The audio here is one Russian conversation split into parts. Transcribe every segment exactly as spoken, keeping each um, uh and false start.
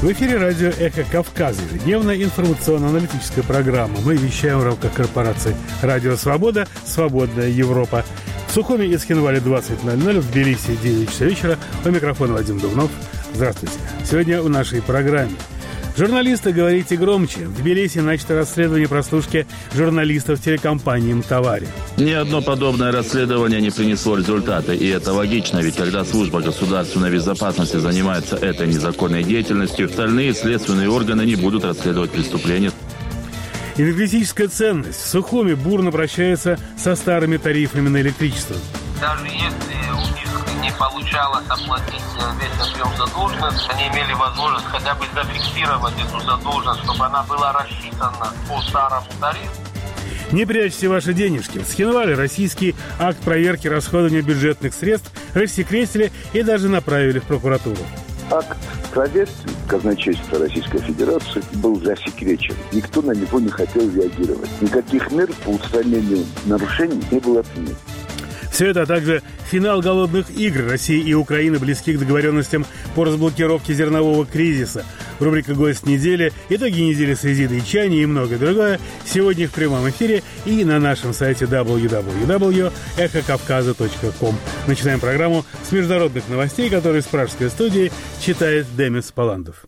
В эфире радио «Эхо Кавказа», ежедневная информационно-аналитическая программа. Мы вещаем в рамках корпорации «Радио Свобода», «Свободная Европа». В Сухуми и Цхинвале двадцать ноль ноль, в Тбилиси девять часов вечера. У микрофона Вадим Дубнов. Здравствуйте. Сегодня в нашей программе. Журналисты, говорите громче. В Тбилиси начато расследование прослушки журналистов телекомпании «Мтавари». Ни одно подобное расследование не принесло результата, и это логично, ведь когда служба государственной безопасности занимается этой незаконной деятельностью, остальные следственные органы не будут расследовать преступления. Энергетическая ценность в Сухуми бурно прощается со старыми тарифами на электричество. Даже если у них не получалось оплатить весь объем задолженности, они имели возможность хотя бы зафиксировать эту задолженность, чтобы она была рассчитана по старому тарифу. Не прячьте ваши денежки. В Цхинвале российский акт проверки расходования бюджетных средств рассекретили и даже направили в прокуратуру. Акт проверки казначейства Российской Федерации был засекречен. Никто на него не хотел реагировать. Никаких мер по устранению нарушений не было принято. Все это, а также финал голодных игр России и Украины, близки к договоренностям по разблокировке зернового кризиса. Рубрика «Гость недели», итоги недели с визитой Чани и многое другое сегодня в прямом эфире и на нашем сайте дабл ю дабл ю дабл ю точка эхо кавказа точка ком. Начинаем программу с международных новостей, которые с пражской студии читает Демис Паландов.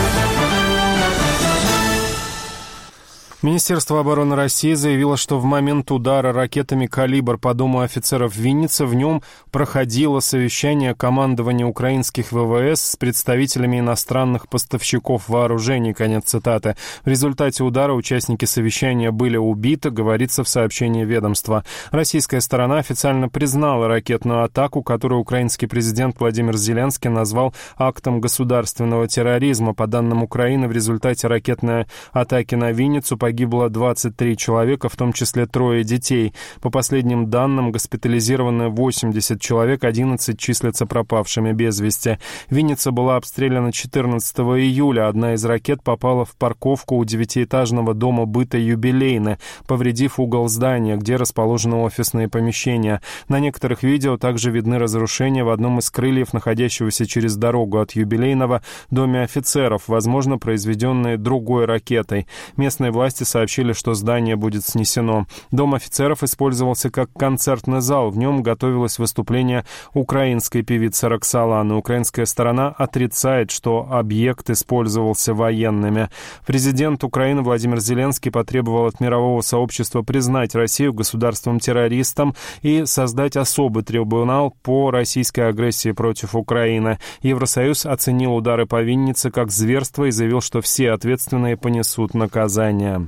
Министерство обороны России заявило, что в момент удара ракетами «Калибр» по дому офицеров Винницы в нем проходило совещание командования украинских ВВС с представителями иностранных поставщиков вооружений. Конец цитаты. В результате удара участники совещания были убиты, говорится в сообщении ведомства. Российская сторона официально признала ракетную атаку, которую украинский президент Владимир Зеленский назвал актом государственного терроризма. По данным Украины, в результате ракетной атаки на Винницу погибло Погибло двадцать три человека, в том числе трое детей. По последним данным, госпитализированы восемьдесят человек, одиннадцать числятся пропавшими без вести. Винница была обстреляна четырнадцатого июля. Одна из ракет попала в парковку у девятиэтажного дома быта «Юбилейный», повредив угол здания, где расположены офисные помещения. На некоторых видео также видны разрушения в одном из крыльев, находящегося через дорогу от «Юбилейного», доме офицеров, возможно, произведенные другой ракетой. Местные власти сообщили, что здание будет снесено. Дом офицеров использовался как концертный зал. В нем готовилось выступление украинской певицы Роксоланы. Украинская сторона отрицает, что объект использовался военными. Президент Украины Владимир Зеленский потребовал от мирового сообщества признать Россию государством-террористом и создать особый трибунал по российской агрессии против Украины. Евросоюз оценил удары по Виннице как зверство и заявил, что все ответственные понесут наказание.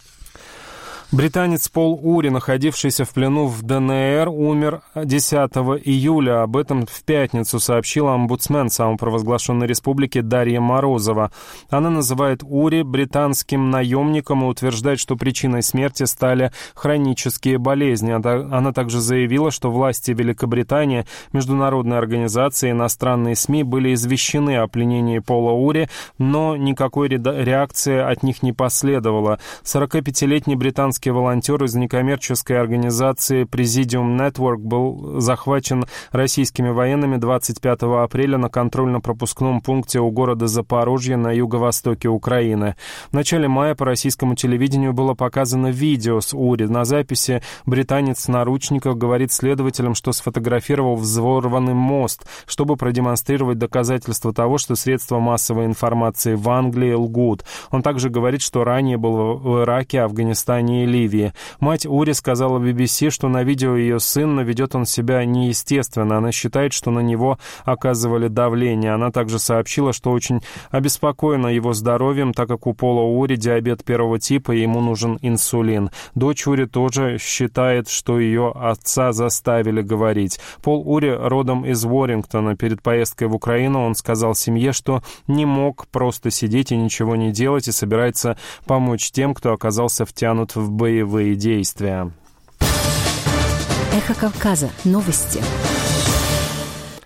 Британец Пол Ури, находившийся в плену в ДНР, умер десятого июля. Об этом в пятницу сообщила омбудсмен самопровозглашенной республики Дарья Морозова. Она называет Ури британским наемником и утверждает, что причиной смерти стали хронические болезни. Она также заявила, что власти Великобритании, международные организации и иностранные СМИ были извещены о пленении Пола Ури, но никакой реакции от них не последовало. сорокапятилетний британский волонтер из некоммерческой организации Presidium Network был захвачен российскими военными двадцать пятого апреля на контрольно-пропускном пункте у города Запорожье на юго-востоке Украины. В начале мая по российскому телевидению было показано видео с Ури. На записи британец в наручниках говорит следователям, что сфотографировал взорванный мост, чтобы продемонстрировать доказательства того, что средства массовой информации в Англии лгут. Он также говорит, что ранее был в Ираке, Афганистане и Ливии. Мать Ури сказала би би си, что на видео ее сын, но ведет он себя неестественно. Она считает, что на него оказывали давление. Она также сообщила, что очень обеспокоена его здоровьем, так как у Пола Ури диабет первого типа и ему нужен инсулин. Дочь Ури тоже считает, что ее отца заставили говорить. Пол Ури родом из Уоррингтона. Перед поездкой в Украину он сказал семье, что не мог просто сидеть и ничего не делать и собирается помочь тем, кто оказался втянут в боевые действия. Эхо Кавказа. Новости.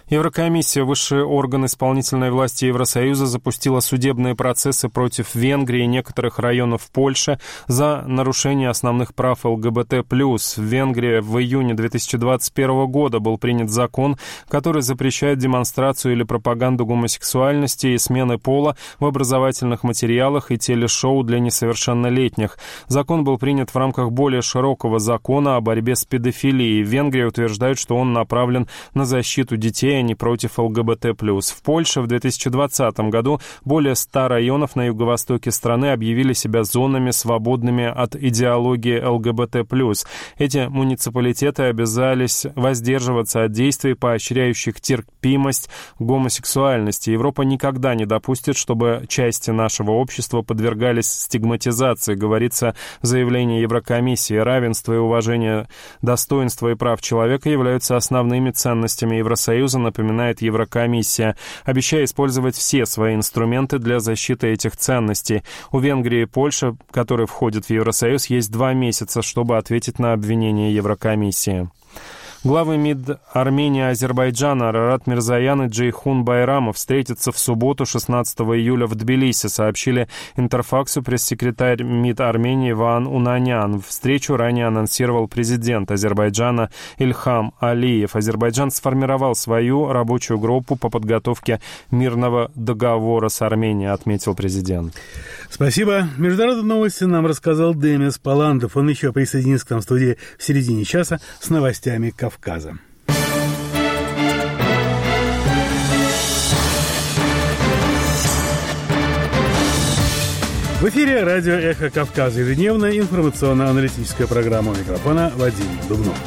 Еврокомиссия, высший орган исполнительной власти Евросоюза, запустила судебные процессы против Венгрии и некоторых районов Польши за нарушение основных прав ЛГБТ+. В Венгрии в июне две тысячи двадцать первого года был принят закон, который запрещает демонстрацию или пропаганду гомосексуальности и смены пола в образовательных материалах и телешоу для несовершеннолетних. Закон был принят в рамках более широкого закона о борьбе с педофилией. В Венгрии утверждают, что он направлен на защиту детей, а не против ЛГБТ+. В Польше в две тысячи двадцатом году более ста районов на юго-востоке страны объявили себя зонами, свободными от идеологии ЛГБТ+. Эти муниципалитеты обязались воздерживаться от действий, поощряющих терпимость гомосексуальности. Европа никогда не допустит, чтобы части нашего общества подвергались стигматизации, говорится в заявлении Еврокомиссии. Равенство и уважение достоинства и прав человека являются основными ценностями Евросоюза, напоминает Еврокомиссия, обещая использовать все свои инструменты для защиты этих ценностей. У Венгрии и Польши, которые входят в Евросоюз, есть два месяца, чтобы ответить на обвинения Еврокомиссии. Главы МИД Армении и Азербайджана Арарат Мирзоян и Джейхун Байрамов встретятся в субботу, шестнадцатого июля, в Тбилиси, сообщили Интерфаксу пресс-секретарь МИД Армении Ваан Унанян. Встречу ранее анонсировал президент Азербайджана Ильхам Алиев. Азербайджан сформировал свою рабочую группу по подготовке мирного договора с Арменией, отметил президент. Спасибо. Международные новости нам рассказал Демис Паландов. Он еще присоединится к нам в студии в середине часа с новостями Кавказа. В эфире радио «Эхо Кавказа». Ежедневная информационно-аналитическая программа. У микрофона Вадим Дубнов.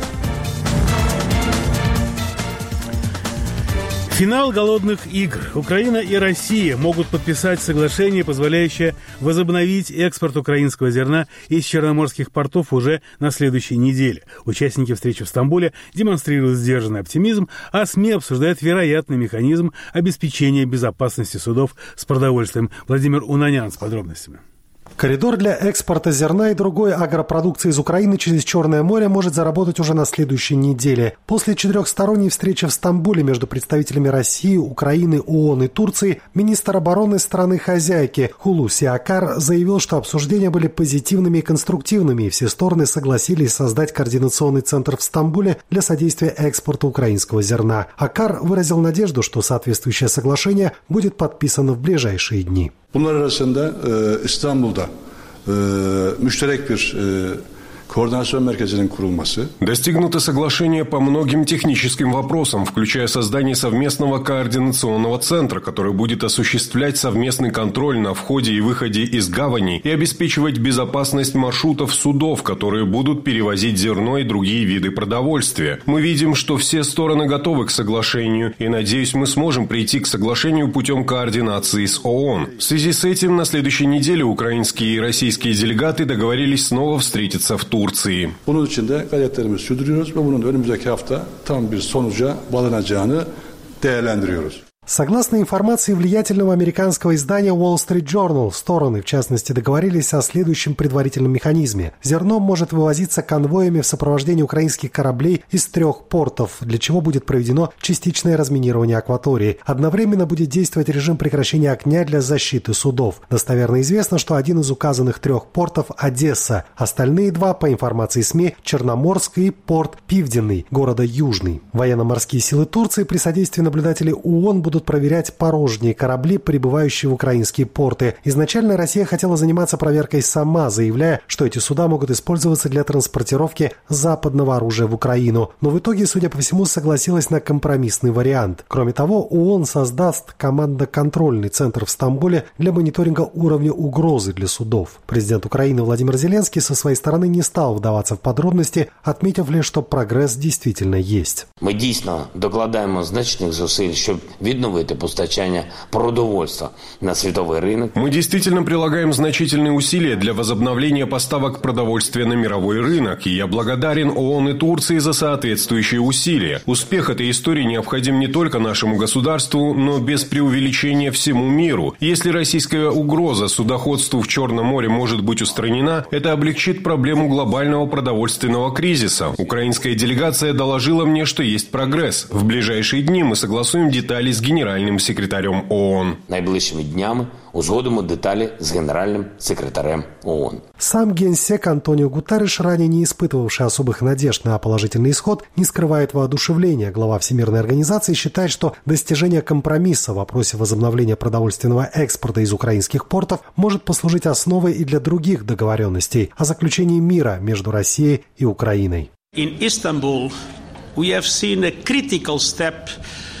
Финал голодных игр. Украина и Россия могут подписать соглашение, позволяющее возобновить экспорт украинского зерна из черноморских портов уже на следующей неделе. Участники встречи в Стамбуле демонстрируют сдержанный оптимизм, а СМИ обсуждают вероятный механизм обеспечения безопасности судов с продовольствием. Владимир Унанян с подробностями. Коридор для экспорта зерна и другой агропродукции из Украины через Черное море может заработать уже на следующей неделе. После четырехсторонней встречи в Стамбуле между представителями России, Украины, ООН и Турции, министр обороны страны-хозяйки Хулуси Акар заявил, что обсуждения были позитивными и конструктивными, и все стороны согласились создать координационный центр в Стамбуле для содействия экспорту украинского зерна. Акар выразил надежду, что соответствующее соглашение будет подписано в ближайшие дни. Bunlar arasında e, İstanbul'da e, müşterek bir e, координацион мерказinin kurulması. Достигнуто соглашение по многим техническим вопросам, включая создание совместного координационного центра, который будет осуществлять совместный контроль на входе и выходе из гавани и обеспечивать безопасность маршрутов судов, которые будут перевозить зерно и другие виды продовольствия. Мы видим, что все стороны готовы к соглашению, и, надеюсь, мы сможем прийти к соглашению путем координации с ООН. В связи с этим на следующей неделе украинские и российские делегаты договорились снова встретиться в Турции. Bunun için de gayretlerimizi sürdürüyoruz ve bunun önümüzdeki hafta tam bir sonuca bağlanacağını değerlendiriyoruz. Согласно информации влиятельного американского издания Wall Street Journal, стороны, в частности, договорились о следующем предварительном механизме. Зерно может вывозиться конвоями в сопровождении украинских кораблей из трех портов, для чего будет проведено частичное разминирование акватории. Одновременно будет действовать режим прекращения огня для защиты судов. Достоверно известно, что один из указанных трех портов – Одесса. Остальные два, по информации СМИ, Черноморск и порт Пивденный, города Южный. Военно-морские силы Турции при содействии наблюдателей ООН будут проверять порожние корабли, прибывающие в украинские порты. Изначально Россия хотела заниматься проверкой сама, заявляя, что эти суда могут использоваться для транспортировки западного оружия в Украину. Но в итоге, судя по всему, согласилась на компромиссный вариант. Кроме того, ООН создаст командно-контрольный центр в Стамбуле для мониторинга уровня угрозы для судов. Президент Украины Владимир Зеленский со своей стороны не стал вдаваться в подробности, отметив лишь, что прогресс действительно есть. Мы дійсно докладаємо значних зусиль, щоб відновити відновити постачання продовольства на световой рынок. Мы действительно прилагаем значительные усилия для возобновления поставок продовольствия на мировой рынок, и я благодарен ООН и Турции за соответствующие усилия. Успех этой истории необходим не только нашему государству, но без преувеличения всему миру. Если российская угроза судоходству в Черном море может быть устранена, это облегчит проблему глобального продовольственного кризиса. Украинская делегация доложила мне, что есть прогресс. В ближайшие дни мы согласуем детали с генеральным секретарем ООН. Найближчими днями узгодимо детали с генеральным секретарем ООН. Сам генсек Антонио Гутерриш, ранее не испытывавший особых надежд на положительный исход, не скрывает воодушевления. Глава Всемирной организации считает, что достижение компромисса в вопросе возобновления продовольственного экспорта из украинских портов может послужить основой и для других договоренностей о заключении мира между Россией и Украиной. In Istanbul, we have seen a critical step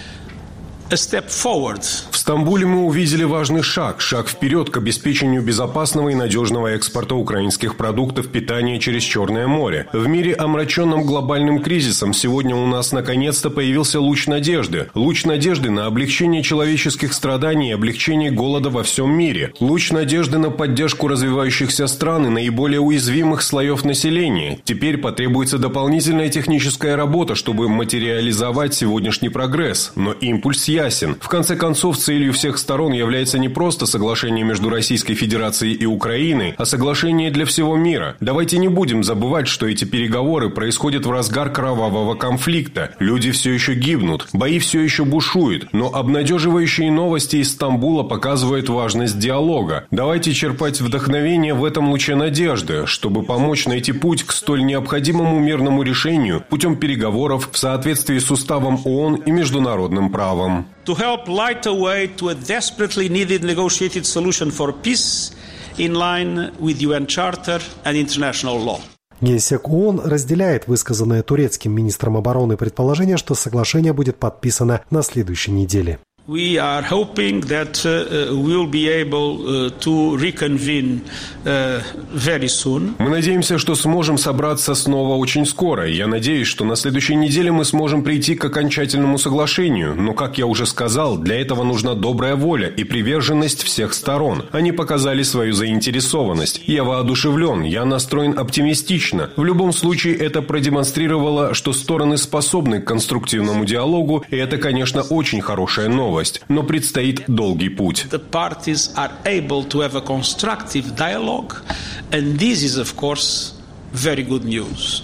A step forward. В Стамбуле мы увидели важный шаг, шаг вперед к обеспечению безопасного и надежного экспорта украинских продуктов питания через Черное море. В мире, омраченном глобальным кризисом, сегодня у нас наконец-то появился луч надежды. Луч надежды на облегчение человеческих страданий и облегчение голода во всем мире. Луч надежды на поддержку развивающихся стран и наиболее уязвимых слоев населения. Теперь потребуется дополнительная техническая работа, чтобы материализовать сегодняшний прогресс. Но импульс ясен. В конце концов, целью всех сторон является не просто соглашение между Российской Федерацией и Украиной, а соглашение для всего мира. Давайте не будем забывать, что эти переговоры происходят в разгар кровавого конфликта. Люди все еще гибнут, бои все еще бушуют, но обнадеживающие новости из Стамбула показывают важность диалога. Давайте черпать вдохновение в этом луче надежды, чтобы помочь найти путь к столь необходимому мирному решению путем переговоров в соответствии с уставом ООН и международным правом. To help light a way to a desperately needed negotiated solution for peace in line with ю эн Charter and international law. Генсек ООН разделяет высказанное турецким министром обороны предположение, что соглашение будет подписано на следующей неделе. We are hoping that uh, we'll be able uh, to reconvene uh, very soon. Мы надеемся, что сможем собраться снова очень скоро. Я надеюсь, что на следующей неделе мы сможем прийти к окончательному соглашению. Но, как я уже сказал, для этого нужна добрая воля и приверженность всех сторон. Они показали свою заинтересованность. Я воодушевлен, я настроен оптимистично. В любом случае, это продемонстрировало, что стороны способны к конструктивному диалогу, и это, конечно, очень хорошая новость. Но предстоит долгий путь. The parties are able to have a constructive dialogue, and this is, of course, very good news.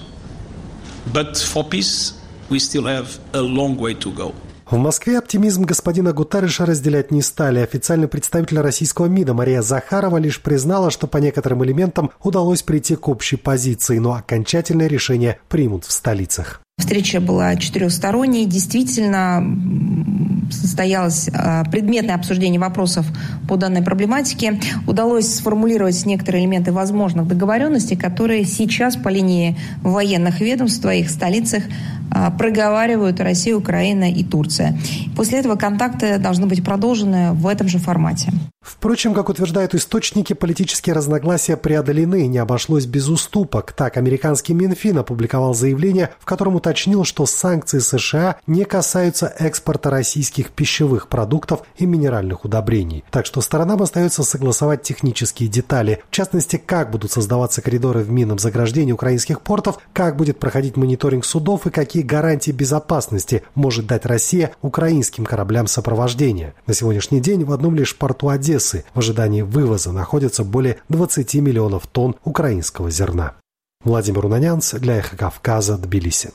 But for peace, we still have a long way to go. В Москве оптимизм господина Гутерриша разделять не стали. Официальный представитель российского МИДа Мария Захарова лишь признала, что по некоторым элементам удалось прийти к общей позиции, но окончательное решение примут в столицах. Встреча была четырехсторонней. Действительно, состоялось предметное обсуждение вопросов по данной проблематике. Удалось сформулировать некоторые элементы возможных договоренностей, которые сейчас по линии военных ведомств в своих столицах проговаривают Россия, Украина и Турция. После этого контакты должны быть продолжены в этом же формате. Впрочем, как утверждают источники, политические разногласия преодолены, не обошлось без уступок. Так, американский Минфин опубликовал заявление, в котором уточнил, что санкции США не касаются экспорта российских пищевых продуктов и минеральных удобрений. Так что сторонам остается согласовать технические детали. В частности, как будут создаваться коридоры в минном заграждении украинских портов, как будет проходить мониторинг судов и какие гарантии безопасности может дать Россия украинским кораблям сопровождения. На сегодняшний день в одном лишь порту Одессы в ожидании вывоза находится более двадцати миллионов тонн украинского зерна. Владимир Унанянц для «Эхо Кавказа», Тбилиси.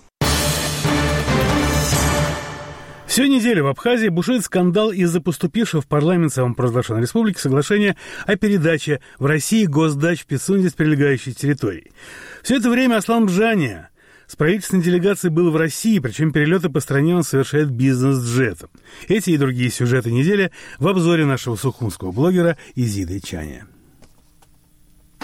Всю неделю в Абхазии бушует скандал из-за поступившего в парламент самопровозглашенной республики соглашения о передаче в России госдач в Пицунде с прилегающей территории. Все это время Аслан Бжания с правительственной делегацией был в России, причем перелеты по стране он совершает бизнес-джетом. Эти и другие сюжеты недели в обзоре нашего сухумского блогера Изиды Чаня.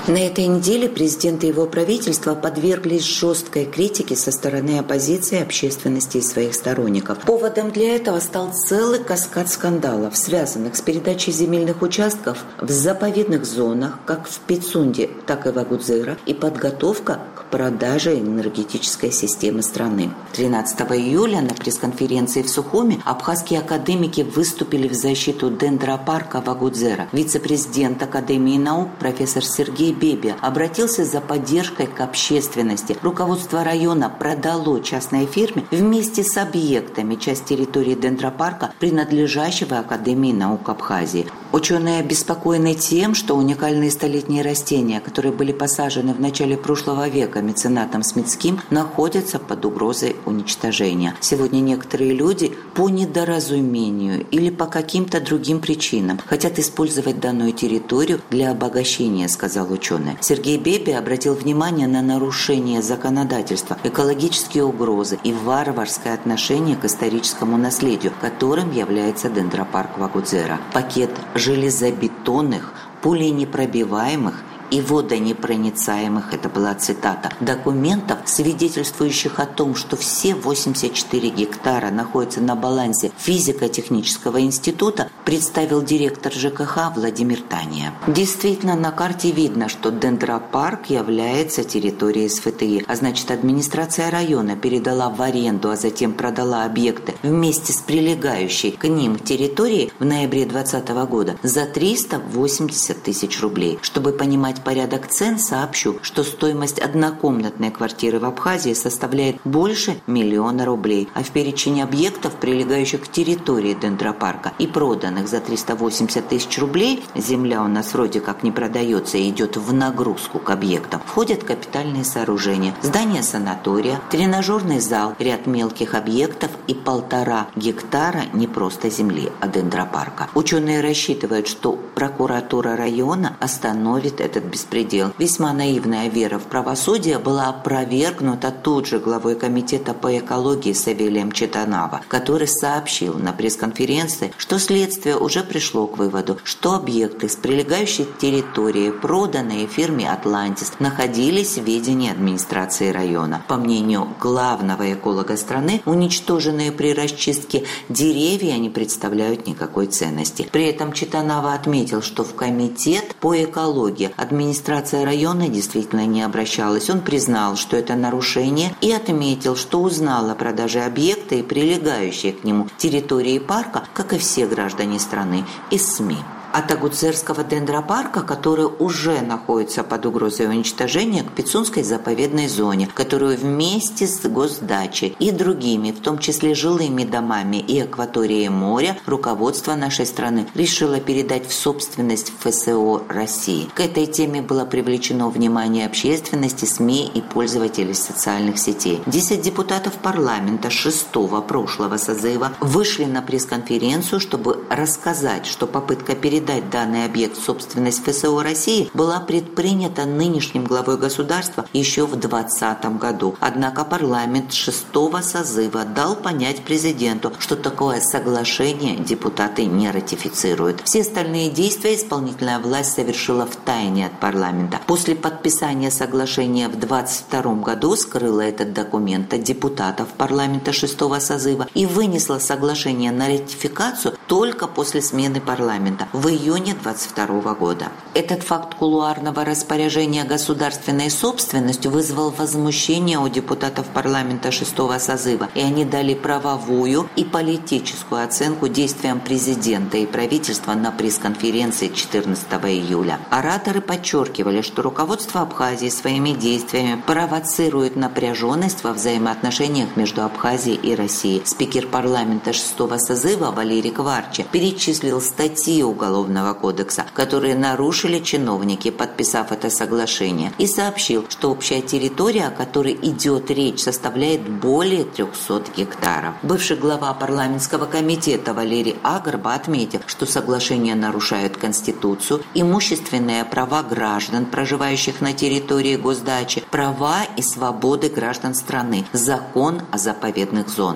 На этой неделе президент и его правительство подверглись жесткой критике со стороны оппозиции, общественности и своих сторонников. Поводом для этого стал целый каскад скандалов, связанных с передачей земельных участков в заповедных зонах, как в Пицунде, так и в Агудзыра, и подготовка к продаже энергетической системы страны. тринадцатого июля на пресс-конференции в Сухуми абхазские академики выступили в защиту дендропарка в Агудзыра. Вице-президент Академии наук профессор Сергей Бебе обратился за поддержкой к общественности. Руководство района продало частной фирме вместе с объектами часть территории дендропарка, принадлежащего Академии наук Абхазии. Ученые обеспокоены тем, что уникальные столетние растения, которые были посажены в начале прошлого века меценатом Смитским, находятся под угрозой уничтожения. Сегодня некоторые люди по недоразумению или по каким-то другим причинам хотят использовать данную территорию для обогащения, сказал ученый. Сергей Бебе обратил внимание на нарушение законодательства, экологические угрозы и варварское отношение к историческому наследию, которым является дендропарк в Агудзыра. Пакет железобетонных, пуленепробиваемых и водонепроницаемых, это была цитата, документов, свидетельствующих о том, что все восемьдесят четыре гектара находятся на балансе физико-технического института, представил директор ЖКХ Владимир Тания. Действительно, на карте видно, что дендропарк является территорией СФТИ, а значит, администрация района передала в аренду, а затем продала объекты вместе с прилегающей к ним территорией в ноябре двадцатого года за триста восемьдесят тысяч рублей. Чтобы понимать порядок цен, сообщу, что стоимость однокомнатной квартиры в Абхазии составляет больше миллиона рублей, а в перечень объектов, прилегающих к территории дендропарка и проданных за триста восемьдесят тысяч рублей, земля у нас вроде как не продается и идет в нагрузку к объектам, входят капитальные сооружения, здание санатория, тренажерный зал, ряд мелких объектов и полтора гектара не просто земли, а дендропарка. Ученые рассчитывают, что прокуратура района остановит этот беспредел. Весьма наивная вера в правосудие была опровергнута тут же главой комитета по экологии Савелием Читанава, который сообщил на пресс-конференции, что следствие уже пришло к выводу, что объекты с прилегающей территории, проданные фирме «Атлантис», находились в ведении администрации района. По мнению главного эколога страны, уничтоженные при расчистке деревья не представляют никакой ценности. При этом Читанава отметил, что в комитет по экологии администрация района действительно не обращалась. Он признал, что это нарушение, и отметил, что узнал о продаже объекта и прилегающей к нему территории парка, как и все граждане страны, из СМИ. От Агудзырского дендропарка, который уже находится под угрозой уничтожения, к Пицунской заповедной зоне, которую вместе с госдачей и другими, в том числе жилыми домами и акваторией моря, руководство нашей страны решило передать в собственность ФСО России. К этой теме было привлечено внимание общественности, СМИ и пользователей социальных сетей. Десять депутатов парламента шестого прошлого созыва вышли на пресс-конференцию, чтобы рассказать, что попытка передать Передать данный объект в собственность ФСО России была предпринята нынешним главой государства еще в двадцатом году. Однако парламент шестого созыва дал понять президенту, что такое соглашение депутаты не ратифицируют. Все остальные действия исполнительная власть совершила в тайне от парламента. После подписания соглашения в двадцать втором году скрыла этот документ от депутатов парламента шестого созыва и вынесла соглашение на ратификацию только после смены парламента в июне двадцать второго года. Этот факт кулуарного распоряжения государственной собственностью вызвал возмущение у депутатов парламента шестого созыва, и они дали правовую и политическую оценку действиям президента и правительства на пресс-конференции четырнадцатого июля. Ораторы подчеркивали, что руководство Абхазии своими действиями провоцирует напряженность во взаимоотношениях между Абхазией и Россией. Спикер парламента шестого созыва Валерий Кварча перечислил статьи уголовного кодекса, которые нарушили чиновники, подписав это соглашение, и сообщил, что общая территория, о которой идет речь, составляет более трехсот гектаров. Бывший глава парламентского комитета Валерий Агарба отметил, что соглашение нарушает Конституцию, имущественные права граждан, проживающих на территории госдачи, права и свободы граждан страны, закон о заповедных зонах.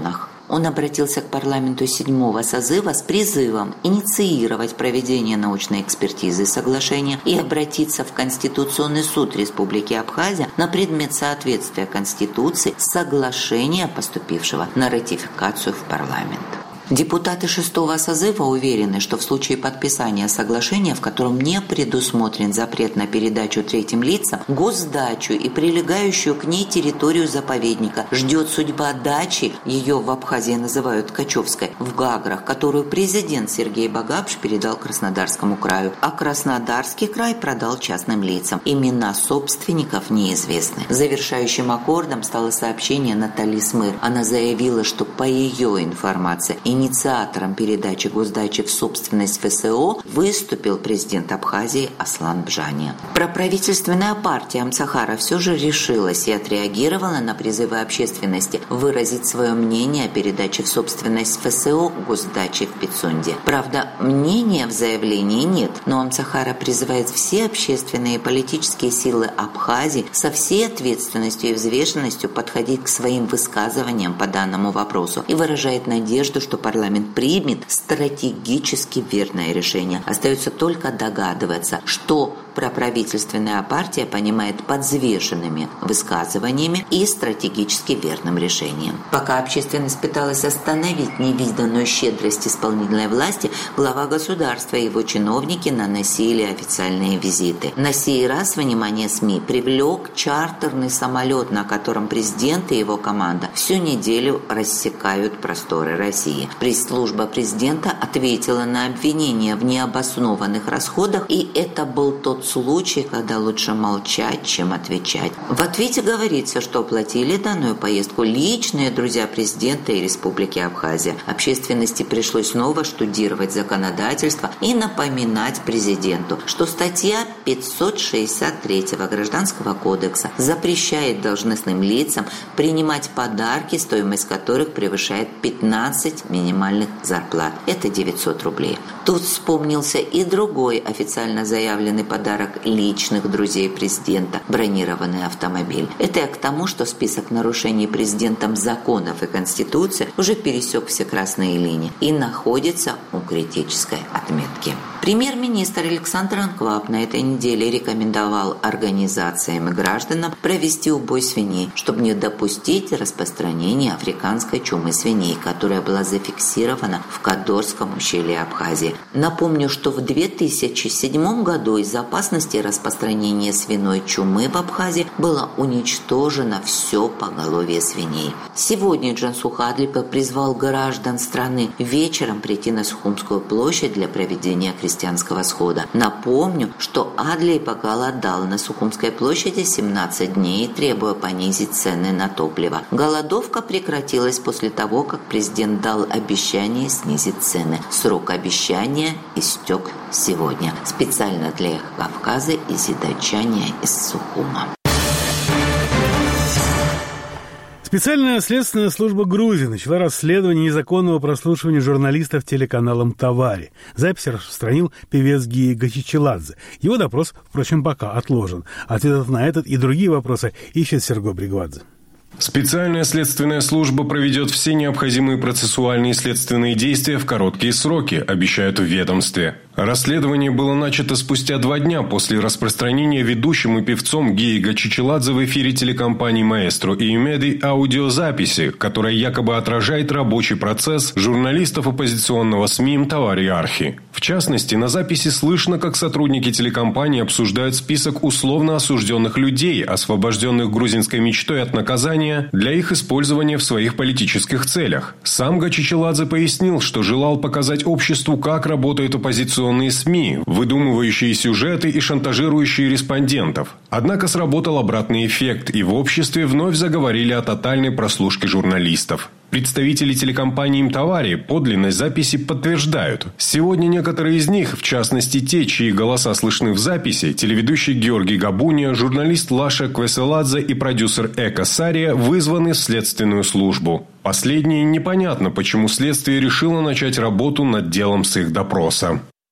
Он обратился к парламенту седьмого созыва с призывом инициировать проведение научной экспертизы соглашения и обратиться в Конституционный суд Республики Абхазия на предмет соответствия Конституции соглашения, поступившего на ратификацию в парламент. Депутаты шестого созыва уверены, что в случае подписания соглашения, в котором не предусмотрен запрет на передачу третьим лицам, госдачу и прилегающую к ней территорию заповедника ждет судьба дачи, ее в Абхазии называют Качевской, в Гаграх, которую президент Сергей Багапш передал Краснодарскому краю, а Краснодарский край продал частным лицам. Имена собственников неизвестны. Завершающим аккордом стало сообщение Натали Смыр. Она заявила, что по ее информации инициатором передачи госдачи в собственность ФСО выступил президент Абхазии Аслан Бжани. Проправительственная партия Амцахара все же решилась и отреагировала на призывы общественности выразить свое мнение о передаче в собственность ФСО госдачи в Пицунде. Правда, мнения в заявлении нет, но Амцахара призывает все общественные и политические силы Абхазии со всей ответственностью и взвешенностью подходить к своим высказываниям по данному вопросу и выражает надежду, что парламент примет стратегически верное решение. Остается только догадываться, что проправительственная партия понимает под взвешенными высказываниями и стратегически верным решением. Пока общественность пыталась остановить невиданную щедрость исполнительной власти, глава государства и его чиновники наносили официальные визиты. На сей раз внимание СМИ привлек чартерный самолет, на котором президент и его команда всю неделю рассекают просторы России. Пресс-служба президента ответила на обвинения в необоснованных расходах, и это был тот случай, когда лучше молчать, чем отвечать. В ответе говорится, что оплатили данную поездку личные друзья президента и Республики Абхазия. Общественности пришлось снова штудировать законодательство и напоминать президенту, что статья пятьсот шестьдесят три Гражданского кодекса запрещает должностным лицам принимать подарки, стоимость которых превышает пятнадцать минимальных зарплат. Это девятьсот рублей. Тут вспомнился и другой официально заявленный подарок личных друзей президента – бронированный автомобиль. Это я к тому, что список нарушений президентом законов и Конституции уже пересек все красные линии и находится у критической отметки. Премьер-министр Александр Анкваб на этой неделе рекомендовал организациям и гражданам провести убой свиней, чтобы не допустить распространения африканской чумы свиней, которая была зафиксирована в Кадорском ущелье Абхазии. Напомню, что в две тысячи седьмом году из-за опасности распространения свиной чумы в Абхазии было уничтожено все поголовье свиней. Сегодня Джансух Адлипов призвал граждан страны вечером прийти на Сухумскую площадь для проведения крестьянского схода. Напомню, что Адлей поголодал на Сухумской площади семнадцать дней, требуя понизить цены на топливо. Голодовка прекратилась после того, как президент дал обещание снизить цены. Срок обещания истек сегодня. Специально для Эхо Кавказа из Дачания из Сухума. Специальная следственная служба Грузии начала расследование незаконного прослушивания журналистов телеканалом «Тавари». Запись распространил певец Гия Гачичеладзе. Его допрос, впрочем, пока отложен. Ответов на этот и другие вопросы ищет Серго Бригвадзе. Специальная следственная служба проведет все необходимые процессуальные и следственные действия в короткие сроки, обещают в ведомстве. Расследование было начато спустя два дня после распространения ведущим и певцом Гии Гачичеладзе в эфире телекомпании «Маэстро» и «Имеди» аудиозаписи, которая якобы отражает рабочий процесс журналистов оппозиционного СМИ «Тавари Архи». В частности, на записи слышно, как сотрудники телекомпании обсуждают список условно осужденных людей, освобожденных грузинской мечтой от наказания, для их использования в своих политических целях. Сам Гачичеладзе пояснил, что желал показать обществу, как работают оппозиционные СМИ, выдумывающие сюжеты и шантажирующие респондентов. Однако сработал обратный эффект, и в обществе вновь заговорили о тотальной прослушке журналистов. Представители телекомпании «Мтавари» подлинность записи подтверждают. Сегодня некоторые из них, в частности те, чьи голоса слышны в записи, телеведущий Георгий Габуния, журналист Лаша Квеселадзе и продюсер Эка Сария, вызваны в следственную службу. Последнее непонятно, почему следствие решило начать работу над делом с их допроса.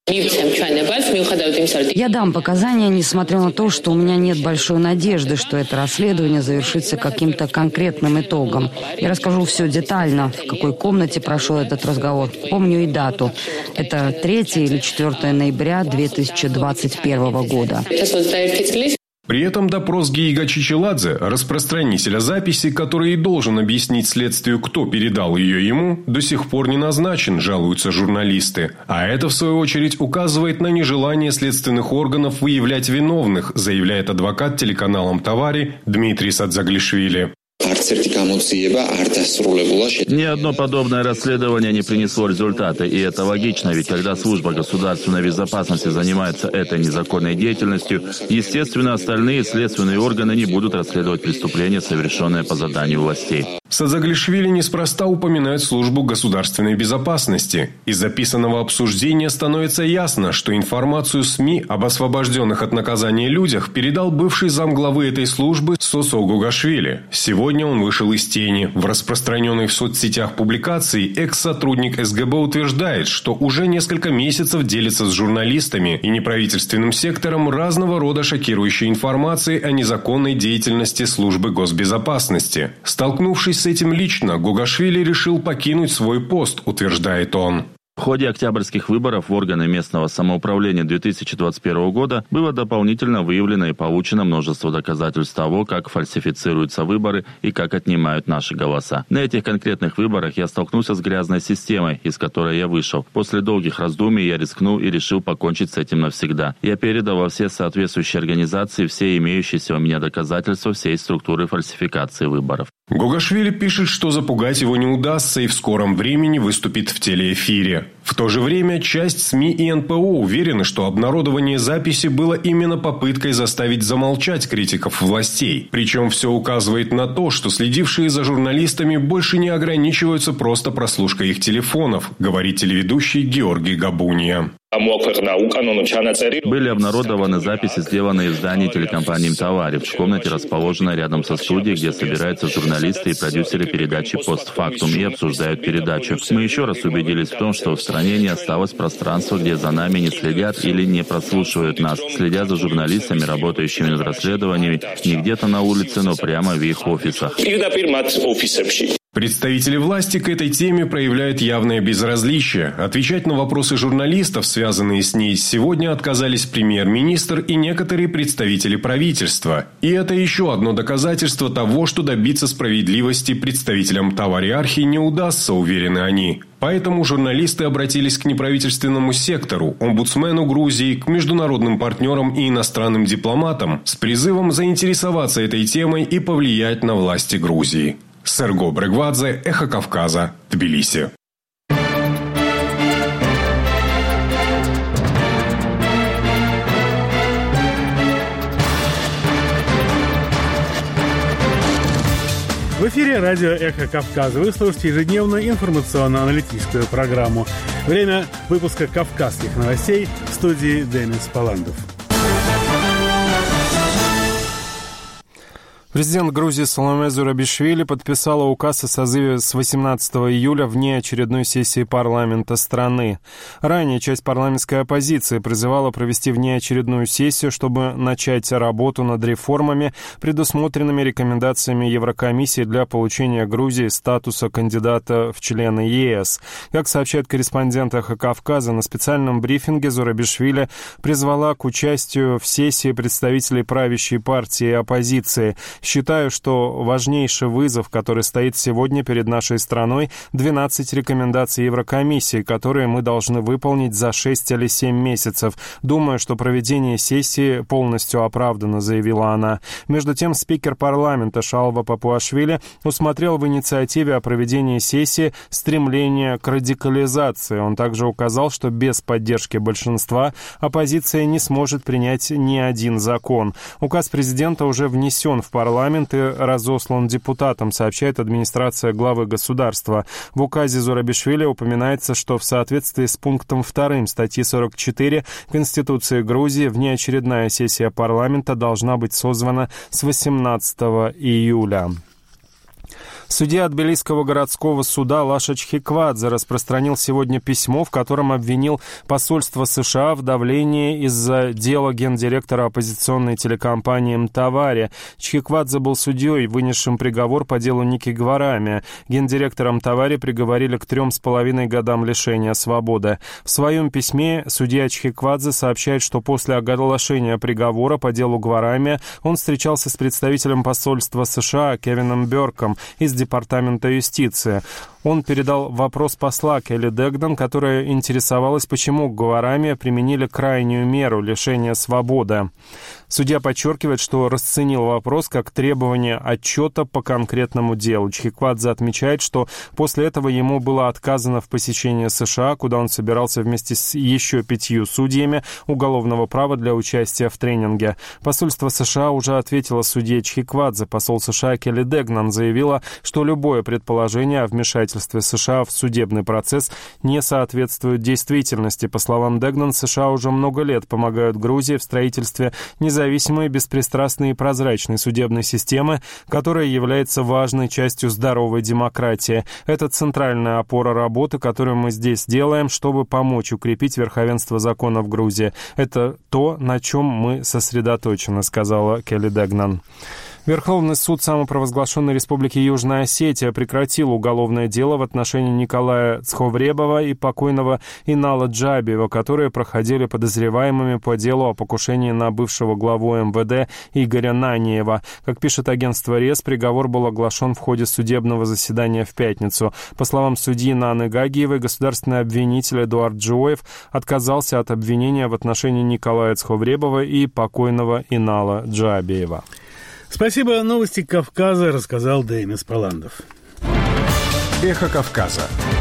Я дам показания, несмотря на то, что у меня нет большой надежды, что это расследование завершится каким-то конкретным итогом. Я расскажу все детально, в какой комнате прошел этот разговор. Помню и дату. Это третьего или четвёртого ноября две тысячи двадцать первого года. При этом допрос Гиига Чичеладзе, распространителя записи, который и должен объяснить следствию, кто передал ее ему, до сих пор не назначен, жалуются журналисты. А это, в свою очередь, указывает на нежелание следственных органов выявлять виновных, заявляет адвокат телеканалам «Тавари» Дмитрий Садзаглишвили. Ни одно подобное расследование не принесло результата, и это логично, ведь когда служба государственной безопасности занимается этой незаконной деятельностью, естественно, остальные следственные органы не будут расследовать преступления, совершенные по заданию властей. Садзаглишвили неспроста упоминает службу государственной безопасности. Из записанного обсуждения становится ясно, что информацию СМИ об освобожденных от наказания людях передал бывший замглавы этой службы Сосо Гугашвили. Сегодня он вышел из тени. В распространенной в соцсетях публикации экс-сотрудник эс гэ бэ утверждает, что уже несколько месяцев делится с журналистами и неправительственным сектором разного рода шокирующей информации о незаконной деятельности службы госбезопасности. Столкнувшись с этим лично, Гугашвили решил покинуть свой пост, утверждает он. В ходе октябрьских выборов в органы местного самоуправления две тысячи двадцать первого года было дополнительно выявлено и получено множество доказательств того, как фальсифицируются выборы и как отнимают наши голоса. На этих конкретных выборах я столкнулся с грязной системой, из которой я вышел. После долгих раздумий я рискнул и решил покончить с этим навсегда. Я передал во все соответствующие организации все имеющиеся у меня доказательства всей структуры фальсификации выборов. Гугашвили пишет, что запугать его не удастся и в скором времени выступит в телеэфире. В то же время часть СМИ и эн пэ о уверены, что обнародование записи было именно попыткой заставить замолчать критиков властей. Причем все указывает на то, что следившие за журналистами больше не ограничиваются просто прослушкой их телефонов, говорит телеведущий Георгий Габуния. Были обнародованы записи, сделанные в здании телекомпании «Тавари», в комнате, расположенной рядом со студией, где собираются журналисты и продюсеры передачи «Постфактум» и обсуждают передачу. Мы еще раз убедились в том, что в стране не осталось пространства, где за нами не следят или не прослушивают нас, следят за журналистами, работающими над расследованиями, не где-то на улице, но прямо в их офисах. Представители власти к этой теме проявляют явное безразличие. Отвечать на вопросы журналистов, связанные с ней, сегодня отказались премьер-министр и некоторые представители правительства. И это еще одно доказательство того, что добиться справедливости представителям Тавари-Архи не удастся, уверены они. Поэтому журналисты обратились к неправительственному сектору, омбудсмену Грузии, к международным партнерам и иностранным дипломатам с призывом заинтересоваться этой темой и повлиять на власти Грузии. Серго Брегвадзе, Эхо Кавказа, Тбилиси. В эфире радио «Эхо Кавказа». Вы слушаете ежедневную информационно-аналитическую программу. Время выпуска «Кавказских новостей» в студии Денис Паландов. Президент Грузии Саломе Зурабишвили подписала указ о созыве с восемнадцатого июля внеочередной сессии парламента страны. Ранее часть парламентской оппозиции призывала провести внеочередную сессию, чтобы начать работу над реформами, предусмотренными рекомендациями Еврокомиссии для получения Грузии статуса кандидата в члены е эс. Как сообщает корреспондент «Эхо Кавказа», на специальном брифинге Зурабишвили призвала к участию в сессии представителей правящей партии и оппозиции. Считаю, что важнейший вызов, который стоит сегодня перед нашей страной, двенадцать рекомендаций Еврокомиссии, которые мы должны выполнить за шесть или семь месяцев. Думаю, что проведение сессии полностью оправдано, заявила она. Между тем, спикер парламента Шалва Папуашвили усмотрел в инициативе о проведении сессии стремление к радикализации. Он также указал, что без поддержки большинства оппозиция не сможет принять ни один закон. Указ президента уже внесен в парламент. Парламент и разослан депутатам, сообщает администрация главы государства. В указе Зурабишвили упоминается, что в соответствии с пунктом вторым статьи сорок четыре Конституции Грузии внеочередная сессия парламента должна быть созвана с восемнадцатого июля. Судья Тбилисского городского суда Лаша Чхиквадзе распространил сегодня письмо, в котором обвинил посольство США в давлении из-за дела гендиректора оппозиционной телекомпании «Мтавари». Чхиквадзе был судьей, вынесшим приговор по делу Ники Гварами. Гендиректора «Мтавари» приговорили к трем с половиной годам лишения свободы. В своем письме судья Чхиквадзе сообщает, что после оглашения приговора по делу Гварами он встречался с представителем посольства США Кевином Бёрком из Департамента юстиции. Он передал вопрос посла Келли Дегнан, которая интересовалась, почему к Гварами применили крайнюю меру лишения свободы. Судья подчеркивает, что расценил вопрос как требование отчета по конкретному делу. Чхиквадзе отмечает, что после этого ему было отказано в посещении США, куда он собирался вместе с еще пятью судьями уголовного права для участия в тренинге. Посольство США уже ответило судье Чхиквадзе. Посол США Келли Дегнан заявила, что любое предположение о вмешательстве США в судебный процесс не соответствует действительности. По словам Дегнан, США уже много лет помогают Грузии в строительстве независимой, беспристрастной и прозрачной судебной системы, которая является важной частью здоровой демократии. Это центральная опора работы, которую мы здесь делаем, чтобы помочь укрепить верховенство закона в Грузии. Это то, на чем мы сосредоточены, сказала Келли Дегнан. Верховный суд самопровозглашенной Республики Южная Осетия прекратил уголовное дело в отношении Николая Цховребова и покойного Инала Джабиева, которые проходили подозреваемыми по делу о покушении на бывшего главу эм вэ дэ Игоря Наниева. Как пишет агентство РЕС, приговор был оглашен в ходе судебного заседания в пятницу. По словам судьи Наны Гагиевой, государственный обвинитель Эдуард Джоев отказался от обвинения в отношении Николая Цховребова и покойного Инала Джабиева. Спасибо. Новости Кавказа рассказал Демис Паландов. Эхо Кавказа.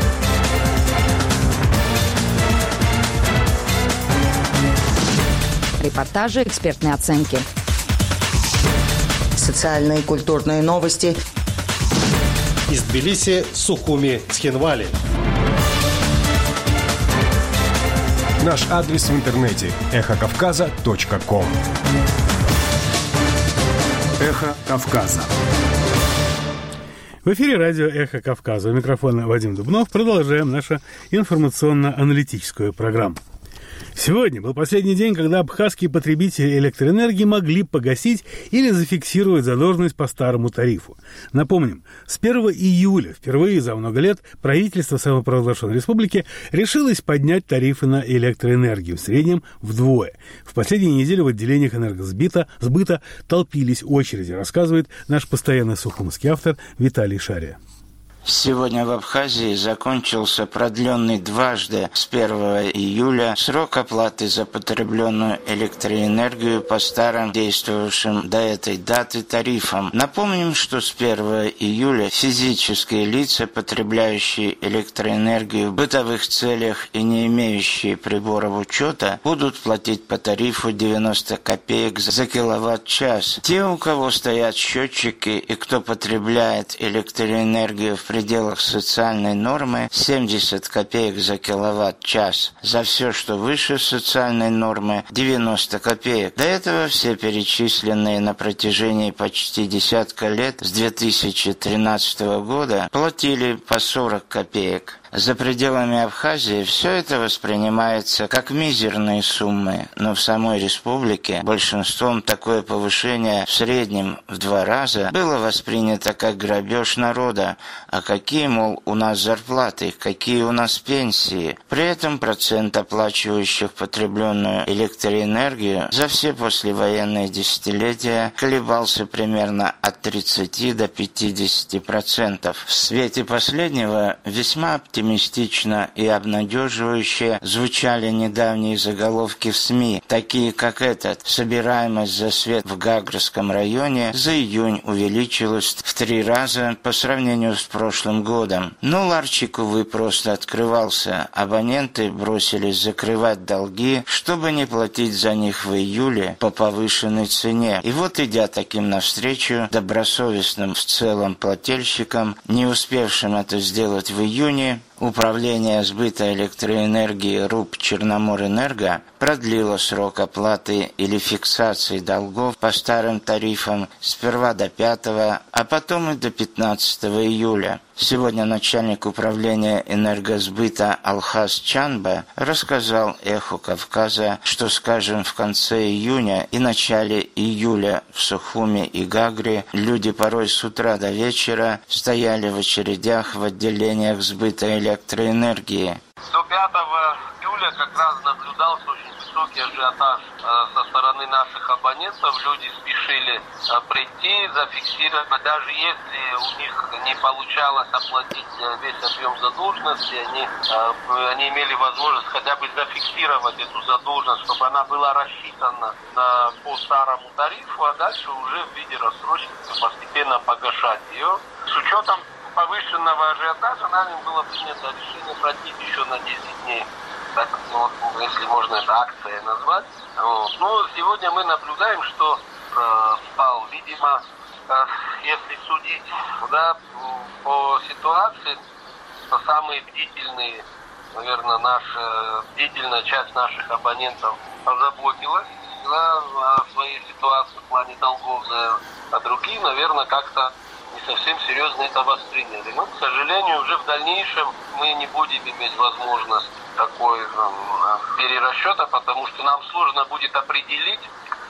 Репортажи, экспертные оценки. Социальные и культурные новости. Из Тбилиси, Сухуми, Цхинвали. Наш адрес в интернете эхо кавказа точка ком. Эхо Кавказа. В эфире радио «Эхо Кавказа». У микрофона Вадим Дубнов. Продолжаем нашу информационно-аналитическую программу. Сегодня был последний день, когда абхазские потребители электроэнергии могли погасить или зафиксировать задолженность по старому тарифу. Напомним, с первого июля впервые за много лет правительство самопровозглашенной республики решилось поднять тарифы на электроэнергию в среднем вдвое. В последнюю неделю в отделениях энергосбыта сбыта толпились очереди, рассказывает наш постоянный сухумский автор Виталий Шария. Сегодня в Абхазии закончился продленный дважды с первого июля срок оплаты за потребленную электроэнергию по старым действовавшим до этой даты тарифам. Напомним, что с первого июля физические лица, потребляющие электроэнергию в бытовых целях и не имеющие приборов учета, будут платить по тарифу девяносто копеек за киловатт-час. Те, у кого стоят счетчики и кто потребляет электроэнергию в в пределах социальной нормы семьдесят копеек за киловатт-час. За все, что выше социальной нормы, девяносто копеек. До этого все перечисленные на протяжении почти десятка лет с две тысячи тринадцатого года платили по сорок копеек. За пределами Абхазии все это воспринимается как мизерные суммы, но в самой республике большинством такое повышение в среднем в два раза было воспринято как грабеж народа. А какие, мол, у нас зарплаты, какие у нас пенсии? При этом процент оплачивающих потребленную электроэнергию за все послевоенные десятилетия колебался примерно от тридцати до пятидесяти процентов. В свете последнего весьма оптимистично Оптимистично и обнадеживающе звучали недавние заголовки в СМИ, такие как этот. Собираемость за свет в Гагрском районе за июнь увеличилась в три раза по сравнению с прошлым годом. Но ларчик, увы, просто открывался. Абоненты бросились закрывать долги, чтобы не платить за них в июле по повышенной цене. И вот, идя таким навстречу добросовестным в целом плательщикам, не успевшим это сделать в июне, Управление сбыта электроэнергии РУП «Черноморэнерго» продлило срок оплаты или фиксации долгов по старым тарифам сперва до пятого, а потом и до пятнадцатого июля. Сегодня начальник управления энергосбыта Алхаз Чанба рассказал «Эху Кавказа», что, скажем, в конце июня и начале июля в Сухуме и Гагре люди порой с утра до вечера стояли в очередях в отделениях сбыта электроэнергии. До пятого июля как раз наблюдался очень высокий ажиотаж со стороны наших абонентов. Люди спешили прийти, зафиксировать. Даже если у них не получалось оплатить весь объем задолженности, они, они имели возможность хотя бы зафиксировать эту задолженность, чтобы она была рассчитана на, по старому тарифу, а дальше уже в виде рассрочки постепенно погашать ее. С учетом повышенного ажиотажа нами было принято решение продлить еще на десять дней. Так, ну, если можно это акцией назвать. Вот. Но сегодня мы наблюдаем, что э, стал, видимо, э, если судить да, по ситуации, то самые бдительные, наверное, наша бдительная часть наших абонентов озаботилась да, о своей ситуации в плане долгов, а другие, наверное, как-то не совсем серьезно это восприняли. Но, к сожалению, уже в дальнейшем мы не будем иметь возможность такой э, перерасчета, потому что нам сложно будет определить,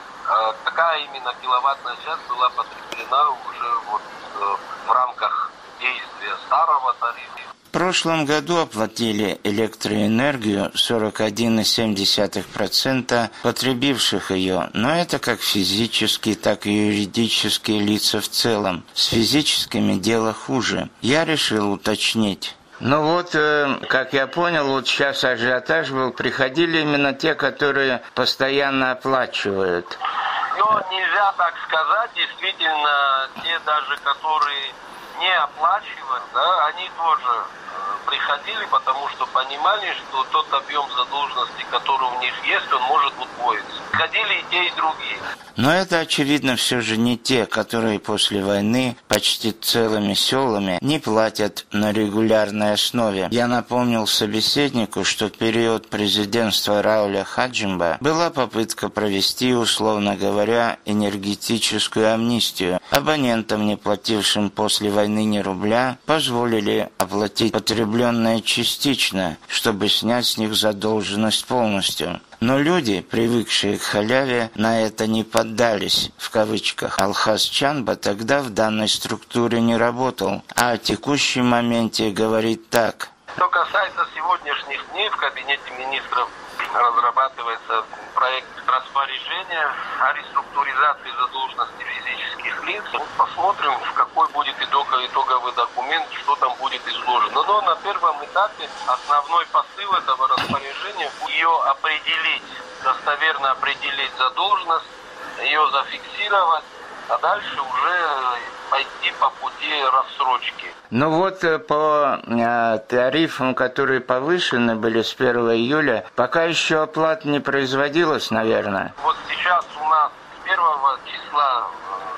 э, какая именно киловаттная часть была потреблена уже вот, э, в рамках действия старого тарифа. В прошлом году оплатили электроэнергию сорок один целых семь десятых процента потребивших ее, но это как физические, так и юридические лица в целом. С физическими дело хуже. Я решил уточнить. Ну вот, э, как я понял, вот сейчас ажиотаж был, приходили именно те, которые постоянно оплачивают. Ну, нельзя так сказать, действительно, те даже, которые не оплачивают, да, они тоже э, приходили, потому что понимали, что тот объем задолженности, который у них есть, он может удвоиться. Ходили и те, и другие. Но это, очевидно, все же не те, которые после войны почти целыми селами не платят на регулярной основе. Я напомнил собеседнику, что в период президентства Рауля Хаджимба была попытка провести, условно говоря, энергетическую амнистию. Абонентам, не платившим после войны ни рубля, позволили оплатить потребленное частично, чтобы снять с них задолженность полностью. Но люди, привыкшие к халяве, на это не поддались, в кавычках. Алхаз Чанба тогда в данной структуре не работал, а о текущем моменте говорит так. Что касается сегодняшних дней, в кабинете министров разрабатывается проект распоряжения о реструктуризации задолженности физических лиц. Посмотрим, в какой будет итоговый, итоговый документ, что там будет изложено. Но на первом этапе основной посыл этого распоряжения – ее определить, достоверно определить задолженность, ее зафиксировать, а дальше уже пойти по пути рассрочки. Ну вот по э, тарифам, которые повышены были с первого июля, пока еще оплата не производилась, наверное. Вот сейчас у нас с первого числа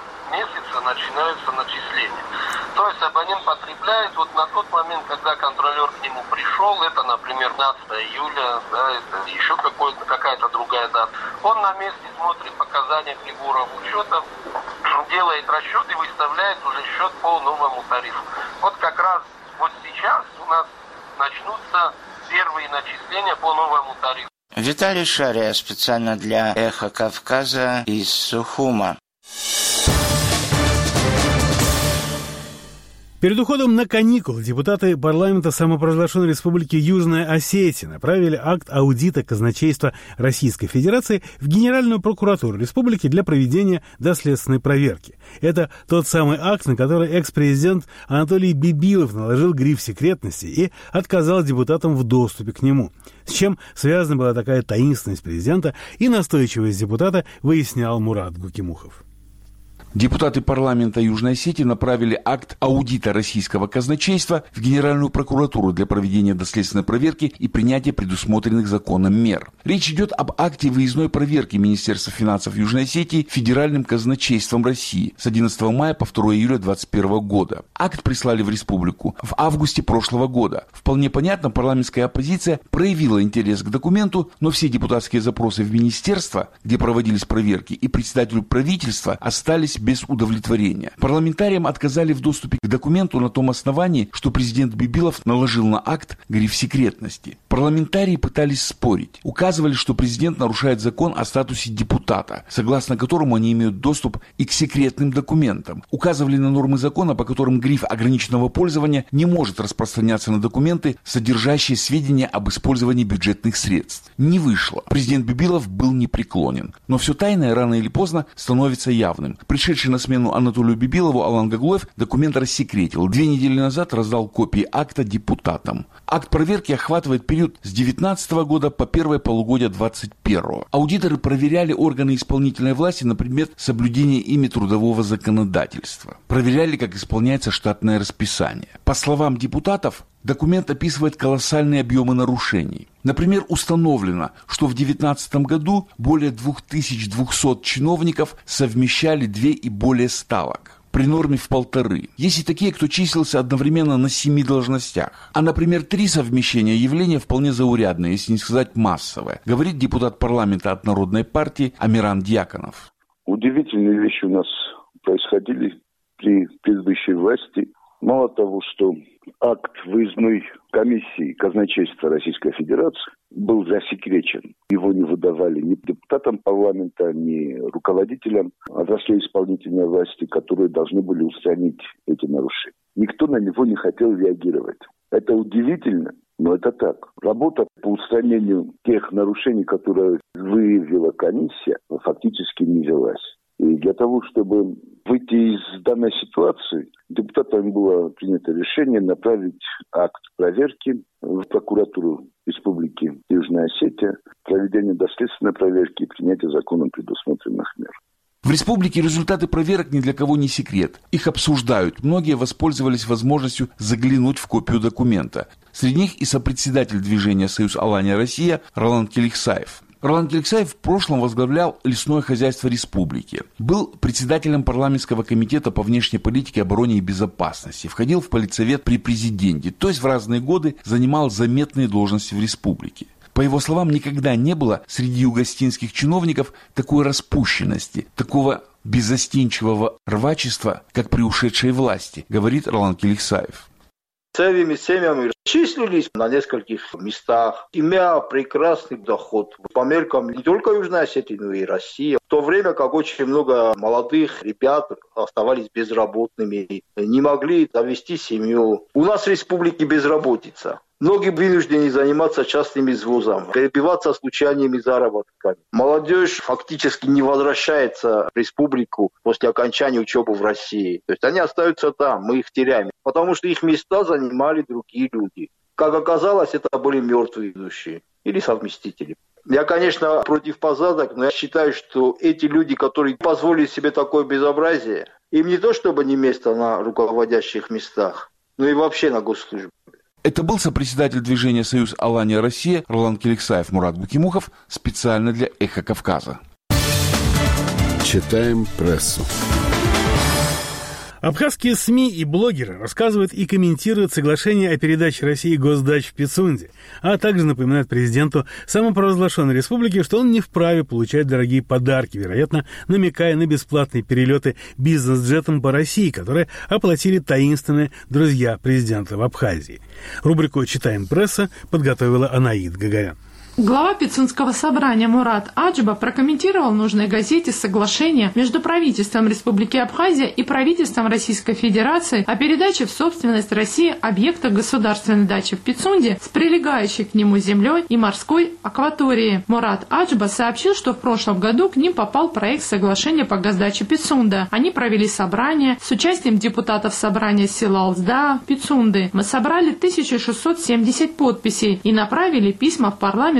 месяца начинаются начисления. То есть абонент потребляет вот на тот момент, когда контролер к нему пришел, это, например, пятнадцатого июля, да, это еще какой-то, какая-то другая дата. Он на месте смотрит показания приборов учета, делает расчет и выставляет уже счет по новому тарифу. Вот как раз вот сейчас у нас начнутся первые начисления по новому тарифу. Виталий Шария специально для «Эхо Кавказа» из Сухума. Перед уходом на каникулы депутаты парламента самопровозглашенной республики Южная Осетия направили акт аудита казначейства Российской Федерации в Генеральную прокуратуру республики для проведения доследственной проверки. Это тот самый акт, на который экс-президент Анатолий Бибилов наложил гриф секретности и отказал депутатам в доступе к нему. С чем связана была такая таинственность президента и настойчивость депутата, выяснял Мурат Гукимухов. Депутаты парламента Южной Осетии направили акт аудита российского казначейства в Генеральную прокуратуру для проведения доследственной проверки и принятия предусмотренных законом мер. Речь идет об акте выездной проверки Министерства финансов Южной Осетии Федеральным казначейством России с одиннадцатого мая по второго июля две тысячи двадцать первого года. Акт прислали в республику в августе прошлого года. Вполне понятно, парламентская оппозиция проявила интерес к документу, но все депутатские запросы в министерство, где проводились проверки, и председателю правительства остались без удовлетворения. Парламентариям отказали в доступе к документу на том основании, что президент Бибилов наложил на акт гриф секретности. Парламентарии пытались спорить. Указывали, что президент нарушает закон о статусе депутата, согласно которому они имеют доступ и к секретным документам. Указывали на нормы закона, по которым гриф ограниченного пользования не может распространяться на документы, содержащие сведения об использовании бюджетных средств. Не вышло. Президент Бибилов был непреклонен. Но все тайное рано или поздно становится явным. Пришедший на смену Анатолию Бибилову Алан Гаглоев документ рассекретил. Две недели назад раздал копии акта депутатам. Акт проверки охватывает период с две тысячи девятнадцатого года по первое полугодие две тысячи двадцать первого. Аудиторы проверяли органы исполнительной власти на предмет соблюдения ими трудового законодательства. Проверяли, как исполняется штатное расписание. По словам депутатов, документ описывает колоссальные объемы нарушений. Например, установлено, что в две тысячи девятнадцатом году более две тысячи двести чиновников совмещали две и более ставок. При норме в полторы. Есть и такие, кто числился одновременно на семи должностях. А, например, три совмещения явления вполне заурядное, если не сказать массовое, говорит депутат парламента от Народной партии Амиран Дьяконов. Удивительные вещи у нас происходили при предыдущей власти. Мало того, что акт выездной комиссии казначейства Российской Федерации был засекречен. Его не выдавали ни депутатам парламента, ни руководителям отраслей исполнительной власти, которые должны были устранить эти нарушения. Никто на него не хотел реагировать. Это удивительно, но это так. Работа по устранению тех нарушений, которые выявила комиссия, фактически не велась. И для того, чтобы выйти из данной ситуации, депутатам было принято решение направить акт проверки в прокуратуру Республики Южная Осетия, проведение доследственной проверки и принятие законом предусмотренных мер. В республике результаты проверок ни для кого не секрет. Их обсуждают. Многие воспользовались возможностью заглянуть в копию документа. Среди них и сопредседатель движения «Союз Алания Россия» Ролан Келихсаев. Ролан Келихсаев в прошлом возглавлял лесное хозяйство республики. Был председателем парламентского комитета по внешней политике, обороне и безопасности. Входил в политсовет при президенте. То есть в разные годы занимал заметные должности в республике. По его словам, никогда не было среди югостинских чиновников такой распущенности, такого беззастенчивого рвачества, как при ушедшей власти, говорит Ролан Келихсаев. Целыми семьями числились на нескольких местах, имея прекрасный доход. По меркам не только Южной Осетии, но и России. В то время как очень много молодых ребят оставались безработными, не могли завести семью. У нас в республике безработица. Многие вынуждены заниматься частным извозом, перебиваться случайными заработками. Молодежь фактически не возвращается в республику после окончания учебы в России. То есть они остаются там, мы их теряем, потому что их места занимали другие люди. Как оказалось, это были мертвые души или совместители. Я, конечно, против посадок, но я считаю, что эти люди, которые позволили себе такое безобразие, им не то чтобы не место на руководящих местах, но и вообще на госслужбе. Это был сопредседатель движения «Союз Алания Россия» Ролан Келихсаев. Мурат Букимухов специально для «Эхо Кавказа». Читаем прессу. Абхазские СМИ и блогеры рассказывают и комментируют соглашение о передаче России госдач в Пицунде, а также напоминают президенту самопровозглашенной республики, что он не вправе получать дорогие подарки, вероятно, намекая на бесплатные перелеты бизнес-джетом по России, которые оплатили таинственные друзья президента в Абхазии. Рубрику «Читаем пресса» подготовила Анаид Гагарян. Глава Пицунского собрания Мурат Аджба прокомментировал в нужной газете соглашение между правительством Республики Абхазия и правительством Российской Федерации о передаче в собственность России объекта государственной дачи в Пицунде с прилегающей к нему землей и морской акваторией. Мурат Аджба сообщил, что в прошлом году к ним попал проект соглашения по госдаче Пицунда. Они провели собрание с участием депутатов собрания села Алзда, Пицунды. Мы собрали тысячу шестьсот семьдесят подписей и направили письма в парламент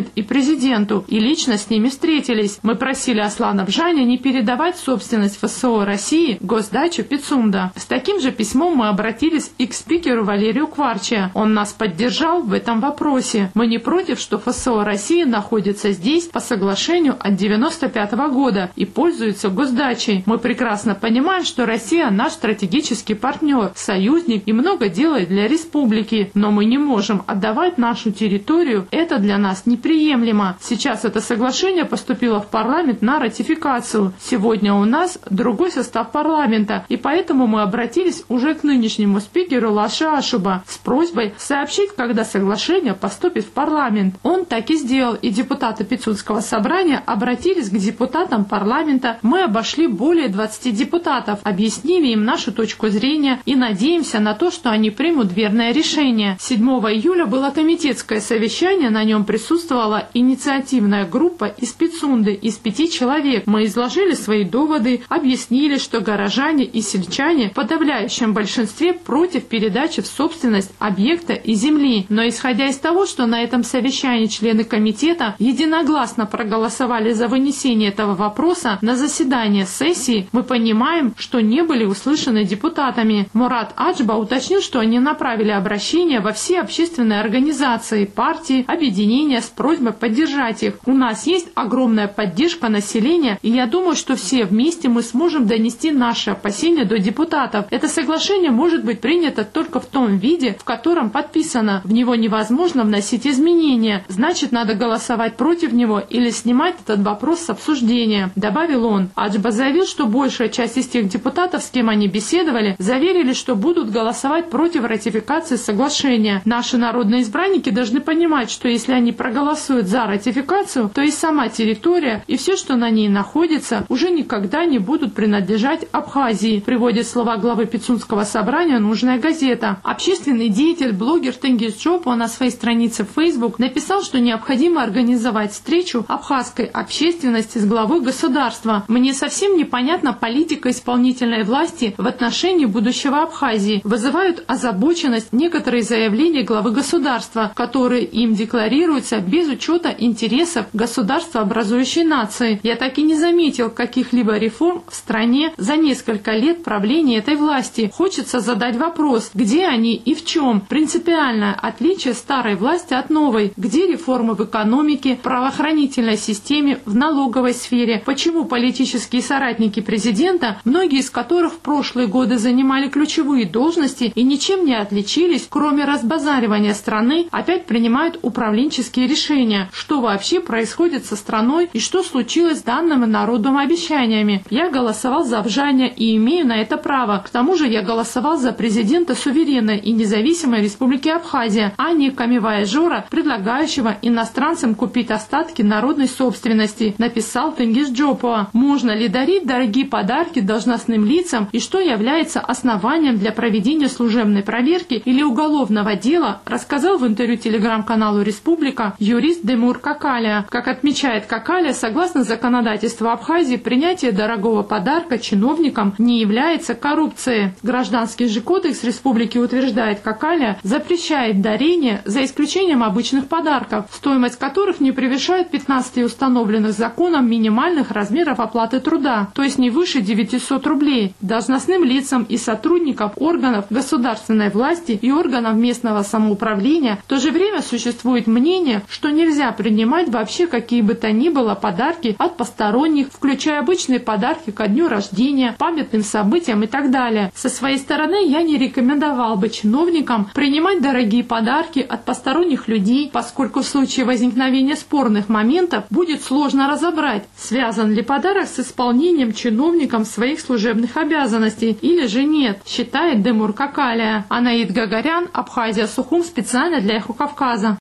и президенту, и лично с ними встретились. Мы просили Аслана Бжаня не передавать собственность ФСО России госдачу Пицунда. С таким же письмом мы обратились и к спикеру Валерию Кварчия. Он нас поддержал в этом вопросе. Мы не против, что ФСО России находится здесь по соглашению от девяносто пятого года и пользуется госдачей. Мы прекрасно понимаем, что Россия наш стратегический партнер, союзник и много делает для республики, но мы не можем отдавать нашу территорию. Это для нас неприемлемо. Сейчас это соглашение поступило в парламент на ратификацию. Сегодня у нас другой состав парламента, и поэтому мы обратились уже к нынешнему спикеру Лаше Ашуба с просьбой сообщить, когда соглашение поступит в парламент. Он так и сделал, и депутаты Пицунского собрания обратились к депутатам парламента. Мы обошли более двадцати депутатов, объяснили им нашу точку зрения и надеемся на то, что они примут верное решение. седьмого июля было комитетское совещание, на нем присутствовала инициативная группа из Пицунды, из пяти человек. Мы изложили свои доводы, объяснили, что горожане и сельчане в подавляющем большинстве против передачи в собственность объекта и земли. Но исходя из того, что на этом совещании члены комитета единогласно проголосовали за вынесение этого вопроса на заседание сессии, мы понимаем, что не были услышаны депутатами. Мурат Аджба уточнил, что они направили обращение во все общественные организации, партии, объединения с просьбой поддержать их. У нас есть огромная поддержка населения, и я думаю, что все вместе мы сможем донести наши опасения до депутатов. Это соглашение может быть принято только в том виде, в котором подписано. В него невозможно вносить изменения. Значит, надо голосовать против него или снимать этот вопрос с обсуждения, добавил он. Аджба заявил, что большая часть из тех депутатов, с кем они беседовали, заверили, что будут голосовать против ратификации соглашения. Наши народные избранники должны понимать, что если они проголосуют за ратификацию, то и сама территория, и все, что на ней находится, уже никогда не будут принадлежать Абхазии, приводит слова главы Пицунского собрания «Нужная газета». Общественный деятель, блогер Тенгиз Джопо на своей странице в Facebook написал, что необходимо организовать встречу абхазской общественности с главой государства. Мне совсем непонятна политика исполнительной власти в отношении будущего Абхазии. Вызывают озабоченность некоторые заявления главы государства, которые им декларируются без учета интересов государствообразующей нации. Я так и не заметил каких-либо реформ в стране за несколько лет правления этой власти. Хочется задать вопрос, где они и в чем принципиальное отличие старой власти от новой, где реформы в экономике, правоохранительной системе, в налоговой сфере, почему политические соратники президента, многие из которых в прошлые годы занимали ключевые должности и ничем не отличились, кроме разбазаривания страны, опять принимают управленческие решения. Что вообще происходит со страной и что случилось с данными народом обещаниями? Я голосовал за Бжаня и имею на это право. К тому же я голосовал за президента суверенной и независимой республики Абхазия, а не камевояжера, предлагающего иностранцам купить остатки народной собственности, написал Тенгиз Джопо. Можно ли дарить дорогие подарки должностным лицам и что является основанием для проведения служебной проверки или уголовного дела, рассказал в интервью телеграм-каналу «Республика» юрист Демур Какаля. Как отмечает Какаля, согласно законодательству Абхазии, принятие дорогого подарка чиновникам не является коррупцией. Гражданский же кодекс республики, утверждает Какаля, запрещает дарение за исключением обычных подарков, стоимость которых не превышает пятнадцати установленных законом минимальных размеров оплаты труда, то есть не выше девятисот рублей, должностным лицам и сотрудникам органов государственной власти и органов местного самоуправления. В то же время существует мнение, что нельзя принимать вообще какие бы то ни было подарки от посторонних, включая обычные подарки ко дню рождения, памятным событиям и так далее. Со своей стороны я не рекомендовал бы чиновникам принимать дорогие подарки от посторонних людей, поскольку в случае возникновения спорных моментов будет сложно разобрать, связан ли подарок с исполнением чиновником своих служебных обязанностей или же нет, считает Демур Какаля. Анаид Гагарян, Абхазия, Сухум, специально для Эхо Кавказа.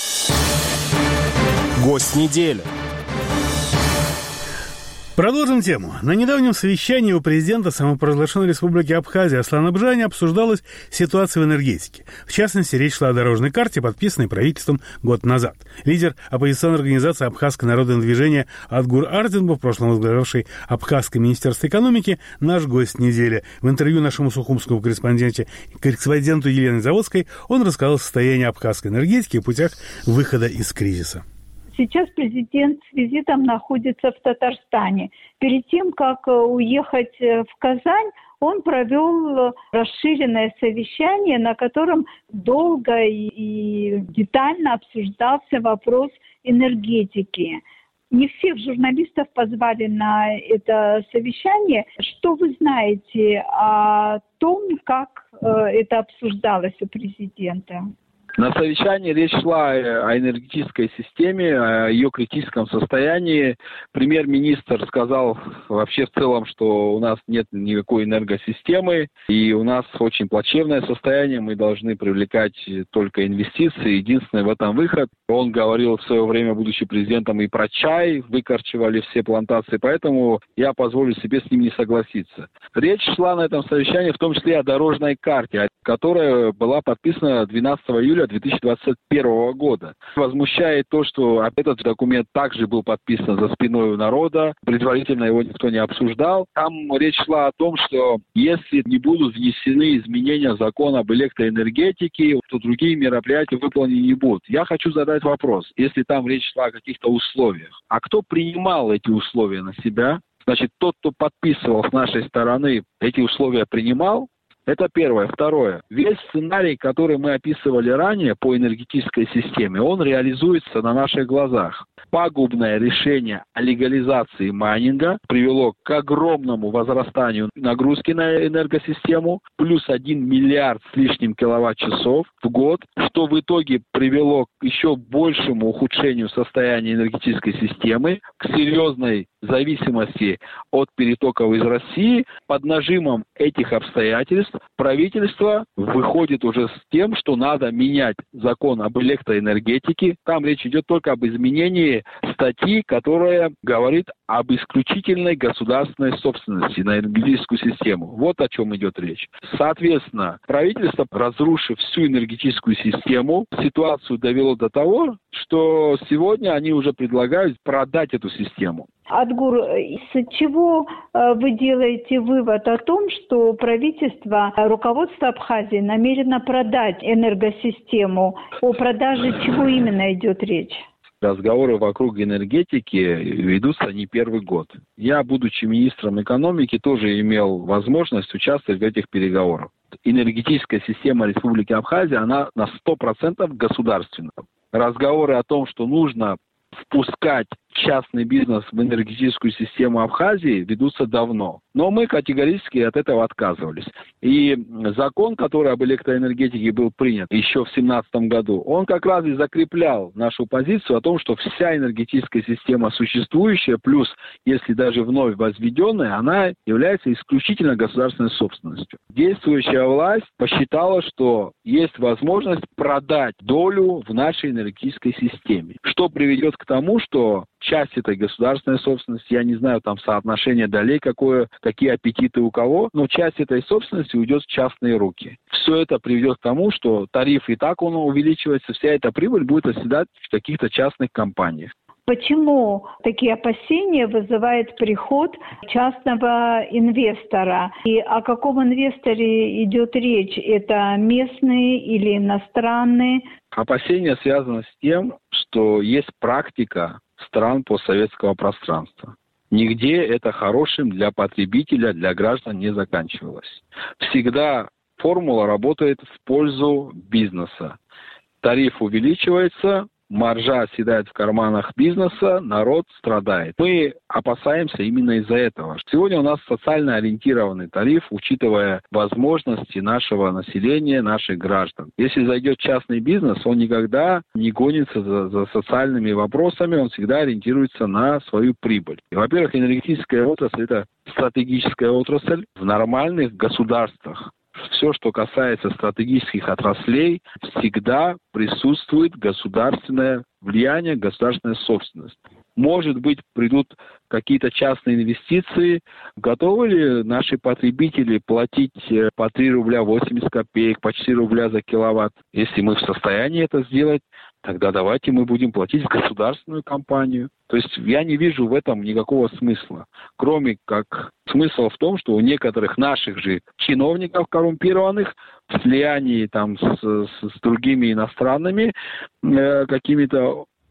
Гость недели. Продолжим тему. На недавнем совещании у президента самопровозглашенной республики Абхазия Аслана Бжаня обсуждалась ситуация в энергетике. В частности, речь шла о дорожной карте, подписанной правительством год назад. Лидер оппозиционной организации Абхазское народное движение Адгур Ардинбов, в прошлом возглавлявший Абхазское министерство экономики, наш гость недели. В интервью нашему сухумскому корреспонденту, корреспонденту Елене Заводской он рассказал о состоянии абхазской энергетики и путях выхода из кризиса. Сейчас президент с визитом находится в Татарстане. Перед тем, как уехать в Казань, он провел расширенное совещание, на котором долго и детально обсуждался вопрос энергетики. Не всех журналистов позвали на это совещание. Что вы знаете о том, как это обсуждалось у президента? На совещании речь шла о энергетической системе, о ее критическом состоянии. Премьер-министр сказал вообще в целом, что у нас нет никакой энергосистемы, и у нас очень плачевное состояние, мы должны привлекать только инвестиции. Единственный в этом выход. Он говорил в свое время, будучи президентом, и про чай, выкорчевали все плантации, поэтому я позволю себе с ним не согласиться. Речь шла на этом совещании в том числе о дорожной карте, которая была подписана двенадцатого июля две тысячи двадцать первого года. Возмущает то, что этот документ также был подписан за спиной у народа, предварительно его никто не обсуждал. Там речь шла о том, что если не будут внесены изменения в закон об электроэнергетике, то другие мероприятия выполнены не будут. Я хочу задать вопрос, если там речь шла о каких-то условиях, а кто принимал эти условия на себя? Значит, тот, кто подписывал с нашей стороны, эти условия принимал? Это первое. Второе. Весь сценарий, который мы описывали ранее по энергетической системе, он реализуется на наших глазах. Пагубное решение о легализации майнинга привело к огромному возрастанию нагрузки на энергосистему, плюс один миллиард с лишним киловатт-часов в год, что в итоге привело к еще большему ухудшению состояния энергетической системы, к серьезной зависимости от перетоков из России. Под нажимом этих обстоятельств правительство выходит уже с тем, что надо менять закон об электроэнергетике. Там речь идет только об изменении статьи, которая говорит об исключительной государственной собственности на энергетическую систему. Вот о чем идет речь. Соответственно, правительство, разрушив всю энергетическую систему, ситуацию довело до того, что сегодня они уже предлагают продать эту систему. Адгур, из чего вы делаете вывод о том, что правительство, руководство Абхазии намерено продать энергосистему? О продаже чего именно идет речь? Разговоры вокруг энергетики ведутся не первый год. Я, будучи министром экономики, тоже имел возможность участвовать в этих переговорах. Энергетическая система Республики Абхазия, она на сто процентов государственная. Разговоры о том, что нужно впускать частный бизнес в энергетическую систему Абхазии, ведутся давно. Но мы категорически от этого отказывались. И закон, который об электроэнергетике был принят еще в две тысячи семнадцатом году, он как раз и закреплял нашу позицию о том, что вся энергетическая система существующая, плюс, если даже вновь возведенная, она является исключительно государственной собственностью. Действующая власть посчитала, что есть возможность продать долю в нашей энергетической системе, что приведет к тому, что часть этой государственной собственности, я не знаю, там соотношение долей, какое, какие аппетиты у кого, но часть этой собственности уйдет в частные руки. Все это приведет к тому, что тариф и так он увеличивается, вся эта прибыль будет оседать в каких-то частных компаниях. Почему такие опасения вызывает приход частного инвестора? И о каком инвесторе идет речь? Это местные или иностранные? Опасения связаны с тем, что есть практика стран постсоветского пространства. Нигде это хорошим для потребителя, для граждан не заканчивалось. Всегда формула работает в пользу бизнеса. Тариф увеличивается, маржа оседает в карманах бизнеса, народ страдает. Мы опасаемся именно из-за этого. Сегодня у нас социально ориентированный тариф, учитывая возможности нашего населения, наших граждан. Если зайдет частный бизнес, он никогда не гонится за, за социальными вопросами, он всегда ориентируется на свою прибыль. И, во-первых, энергетическая отрасль – это стратегическая отрасль в нормальных государствах. Все, что касается стратегических отраслей, всегда присутствует государственное влияние, государственная собственность. Может быть, придут какие-то частные инвестиции. Готовы ли наши потребители платить по три рубля восемьдесят копеек, по четыре рубля за киловатт? Если мы в состоянии это сделать, тогда давайте мы будем платить в государственную компанию. То есть я не вижу в этом никакого смысла, кроме как смысла в том, что у некоторых наших же чиновников коррумпированных в слиянии там с, с, с другими иностранными э, какими-то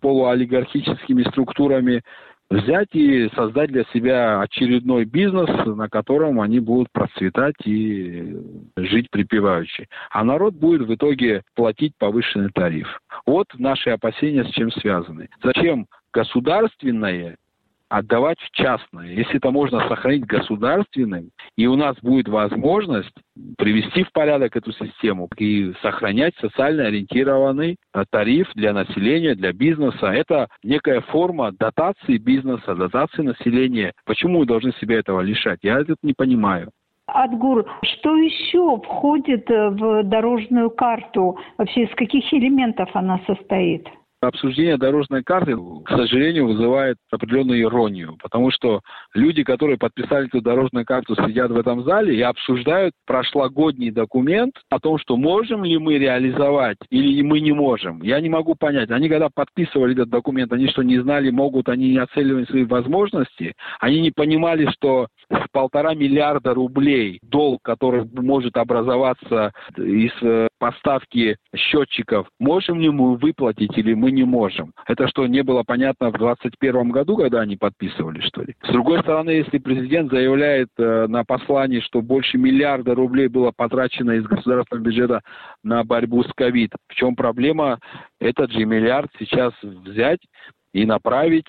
полуолигархическими структурами, взять и создать для себя очередной бизнес, на котором они будут процветать и жить припеваючи. А народ будет в итоге платить повышенный тариф. Вот наши опасения с чем связаны. Зачем государственное отдавать в частное? Если это можно сохранить государственным, и у нас будет возможность привести в порядок эту систему и сохранять социально ориентированный тариф для населения, для бизнеса. Это некая форма дотации бизнеса, дотации населения. Почему мы должны себя этого лишать? Я это не понимаю. Адгур, что еще входит в дорожную карту? Вообще, из каких элементов она состоит? Обсуждение дорожной карты, к сожалению, вызывает определенную иронию, потому что люди, которые подписали эту дорожную карту, сидят в этом зале и обсуждают прошлогодний документ о том, что можем ли мы реализовать или мы не можем. Я не могу понять. Они когда подписывали этот документ, они что, не знали, могут, они не оценивали свои возможности, они не понимали, что с полтора миллиарда рублей долг, который может образоваться из поставки счетчиков, можем ли мы выплатить или мы не можем. Это что, не было понятно в двадцать первом году, когда они подписывали, что ли? С другой стороны, если президент заявляет э, на послании, что больше миллиарда рублей было потрачено из государственного бюджета на борьбу с ковид, в чем проблема этот же миллиард сейчас взять и направить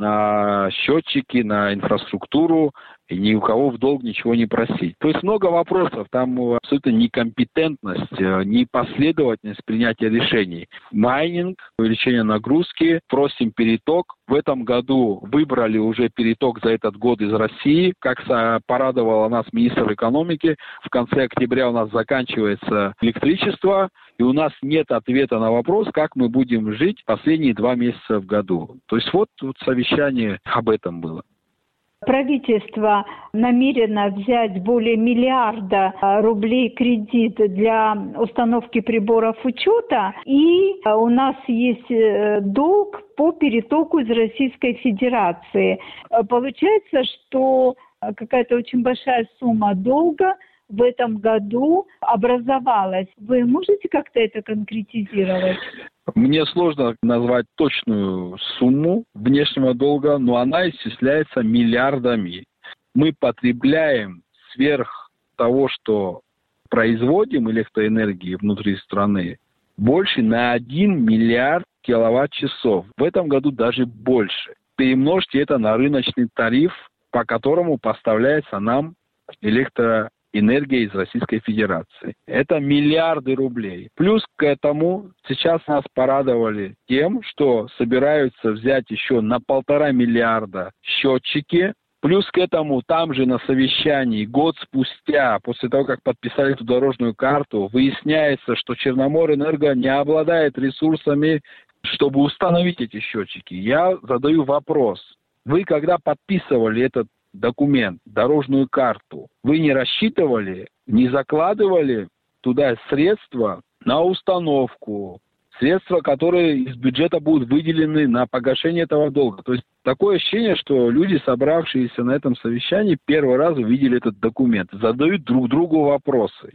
на счетчики, на инфраструктуру, и ни у кого в долг ничего не просить. То есть много вопросов, там абсолютно некомпетентность, непоследовательность принятия решений. Майнинг, увеличение нагрузки, просим переток. В этом году выбрали уже переток за этот год из России. Как порадовало нас министр экономики, в конце октября у нас заканчивается электричество, и у нас нет ответа на вопрос, как мы будем жить последние два месяца в году. То есть вот, вот совещание об этом было. Правительство намерено взять более миллиарда рублей кредит для установки приборов учета, и у нас есть долг по перетоку из Российской Федерации. Получается, что какая-то очень большая сумма долга в этом году образовалась. Вы можете как-то это конкретизировать? Мне сложно назвать точную сумму внешнего долга, но она исчисляется миллиардами. Мы потребляем сверх того, что производим электроэнергии внутри страны, больше на один миллиард киловатт-часов. В этом году даже больше. Перемножьте это на рыночный тариф, по которому поставляется нам электроэнергия. Энергия из Российской Федерации. Это миллиарды рублей. Плюс к этому сейчас нас порадовали тем, что собираются взять еще на полтора миллиарда счетчики. Плюс к этому там же на совещании год спустя, после того, как подписали эту дорожную карту, выясняется, что Черноморэнерго не обладает ресурсами, чтобы установить эти счетчики. Я задаю вопрос. Вы когда подписывали этот документ, дорожную карту, вы не рассчитывали, не закладывали туда средства на установку, средства, которые из бюджета будут выделены на погашение этого долга. То есть такое ощущение, что люди, собравшиеся на этом совещании, первый раз увидели этот документ, задают друг другу вопросы.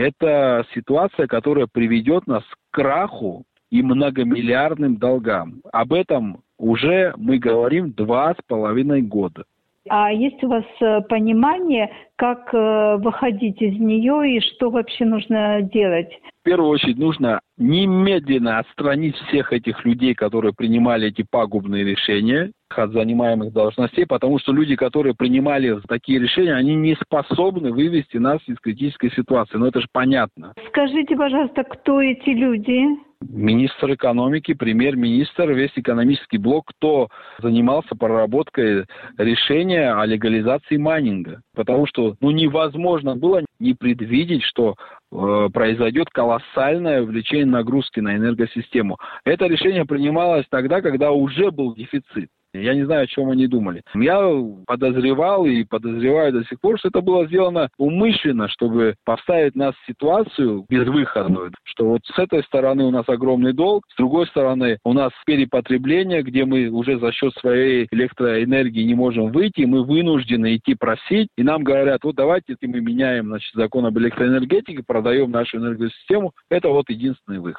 Это ситуация, которая приведет нас к краху и многомиллиардным долгам. Об этом уже мы говорим два с половиной года. А есть у вас понимание, как выходить из нее и что вообще нужно делать? В первую очередь нужно немедленно отстранить всех этих людей, которые принимали эти пагубные решения от занимаемых должностей, потому что люди, которые принимали такие решения, они не способны вывести нас из критической ситуации. Но это же понятно. Скажите, пожалуйста, кто эти люди? Министр экономики, премьер-министр, весь экономический блок, кто занимался проработкой решения о легализации майнинга. Потому что ну, невозможно было не предвидеть, что э, произойдет колоссальное увеличение нагрузки на энергосистему. Это решение принималось тогда, когда уже был дефицит. Я не знаю, о чем они думали. Я подозревал и подозреваю до сих пор, что это было сделано умышленно, чтобы поставить нас в ситуацию безвыходную. Что вот с этой стороны у нас огромный долг, с другой стороны у нас перепотребление, где мы уже за счет своей электроэнергии не можем выйти, мы вынуждены идти просить, и нам говорят, вот давайте мы меняем значит, закон об электроэнергетике, продаем нашу энергосистему. Это вот единственный выход.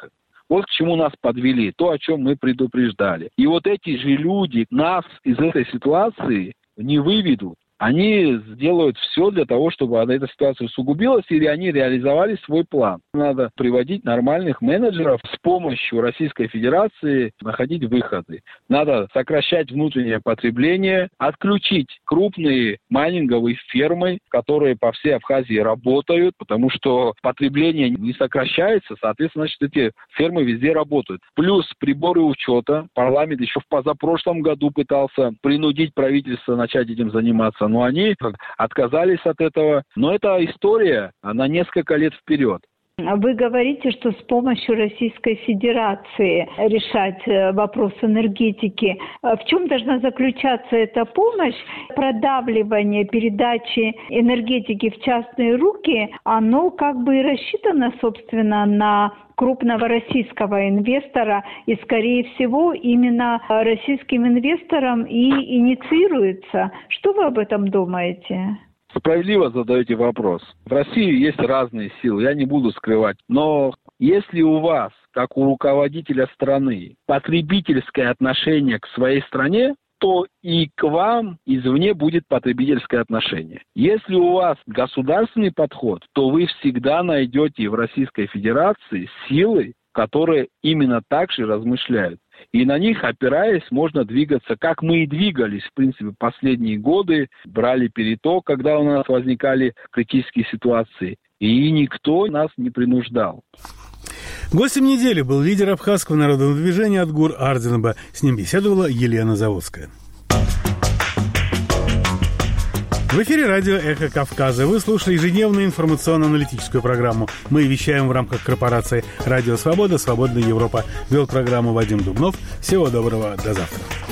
Вот к чему нас подвели, то, о чем мы предупреждали. И вот эти же люди нас из этой ситуации не выведут. Они сделают все для того, чтобы эта ситуация усугубилась, или они реализовали свой план. Надо приводить нормальных менеджеров с помощью Российской Федерации, находить выходы. Надо сокращать внутреннее потребление, отключить крупные майнинговые фермы, которые по всей Абхазии работают, потому что потребление не сокращается, соответственно, значит, эти фермы везде работают. Плюс приборы учета. Парламент еще в позапрошлом году пытался принудить правительство начать этим заниматься, но они отказались от этого. Но эта история, она несколько лет вперед. Вы говорите, что с помощью Российской Федерации решать вопрос энергетики. В чем должна заключаться эта помощь? Продавливание передачи энергетики в частные руки, оно как бы и рассчитано, собственно, на крупного российского инвестора, и, скорее всего, именно российским инвестором и инициируется. Что вы об этом думаете? Справедливо задаете вопрос. В России есть разные силы, я не буду скрывать. Но если у вас, как у руководителя страны, потребительское отношение к своей стране, то и к вам извне будет потребительское отношение. Если у вас государственный подход, то вы всегда найдете в Российской Федерации силы, которые именно так же размышляют. И на них, опираясь, можно двигаться, как мы и двигались, в принципе, последние годы, брали переток, когда у нас возникали критические ситуации, и никто нас не принуждал. Гостем недели был лидер абхазского народного движения Отгур Ардзинба. С ним беседовала Елена Заводская. В эфире радио «Эхо Кавказа». Вы слушали ежедневную информационно-аналитическую программу. Мы вещаем в рамках корпорации «Радио Свобода. Свободная Европа». Вел программу Вадим Дубнов. Всего доброго. До завтра.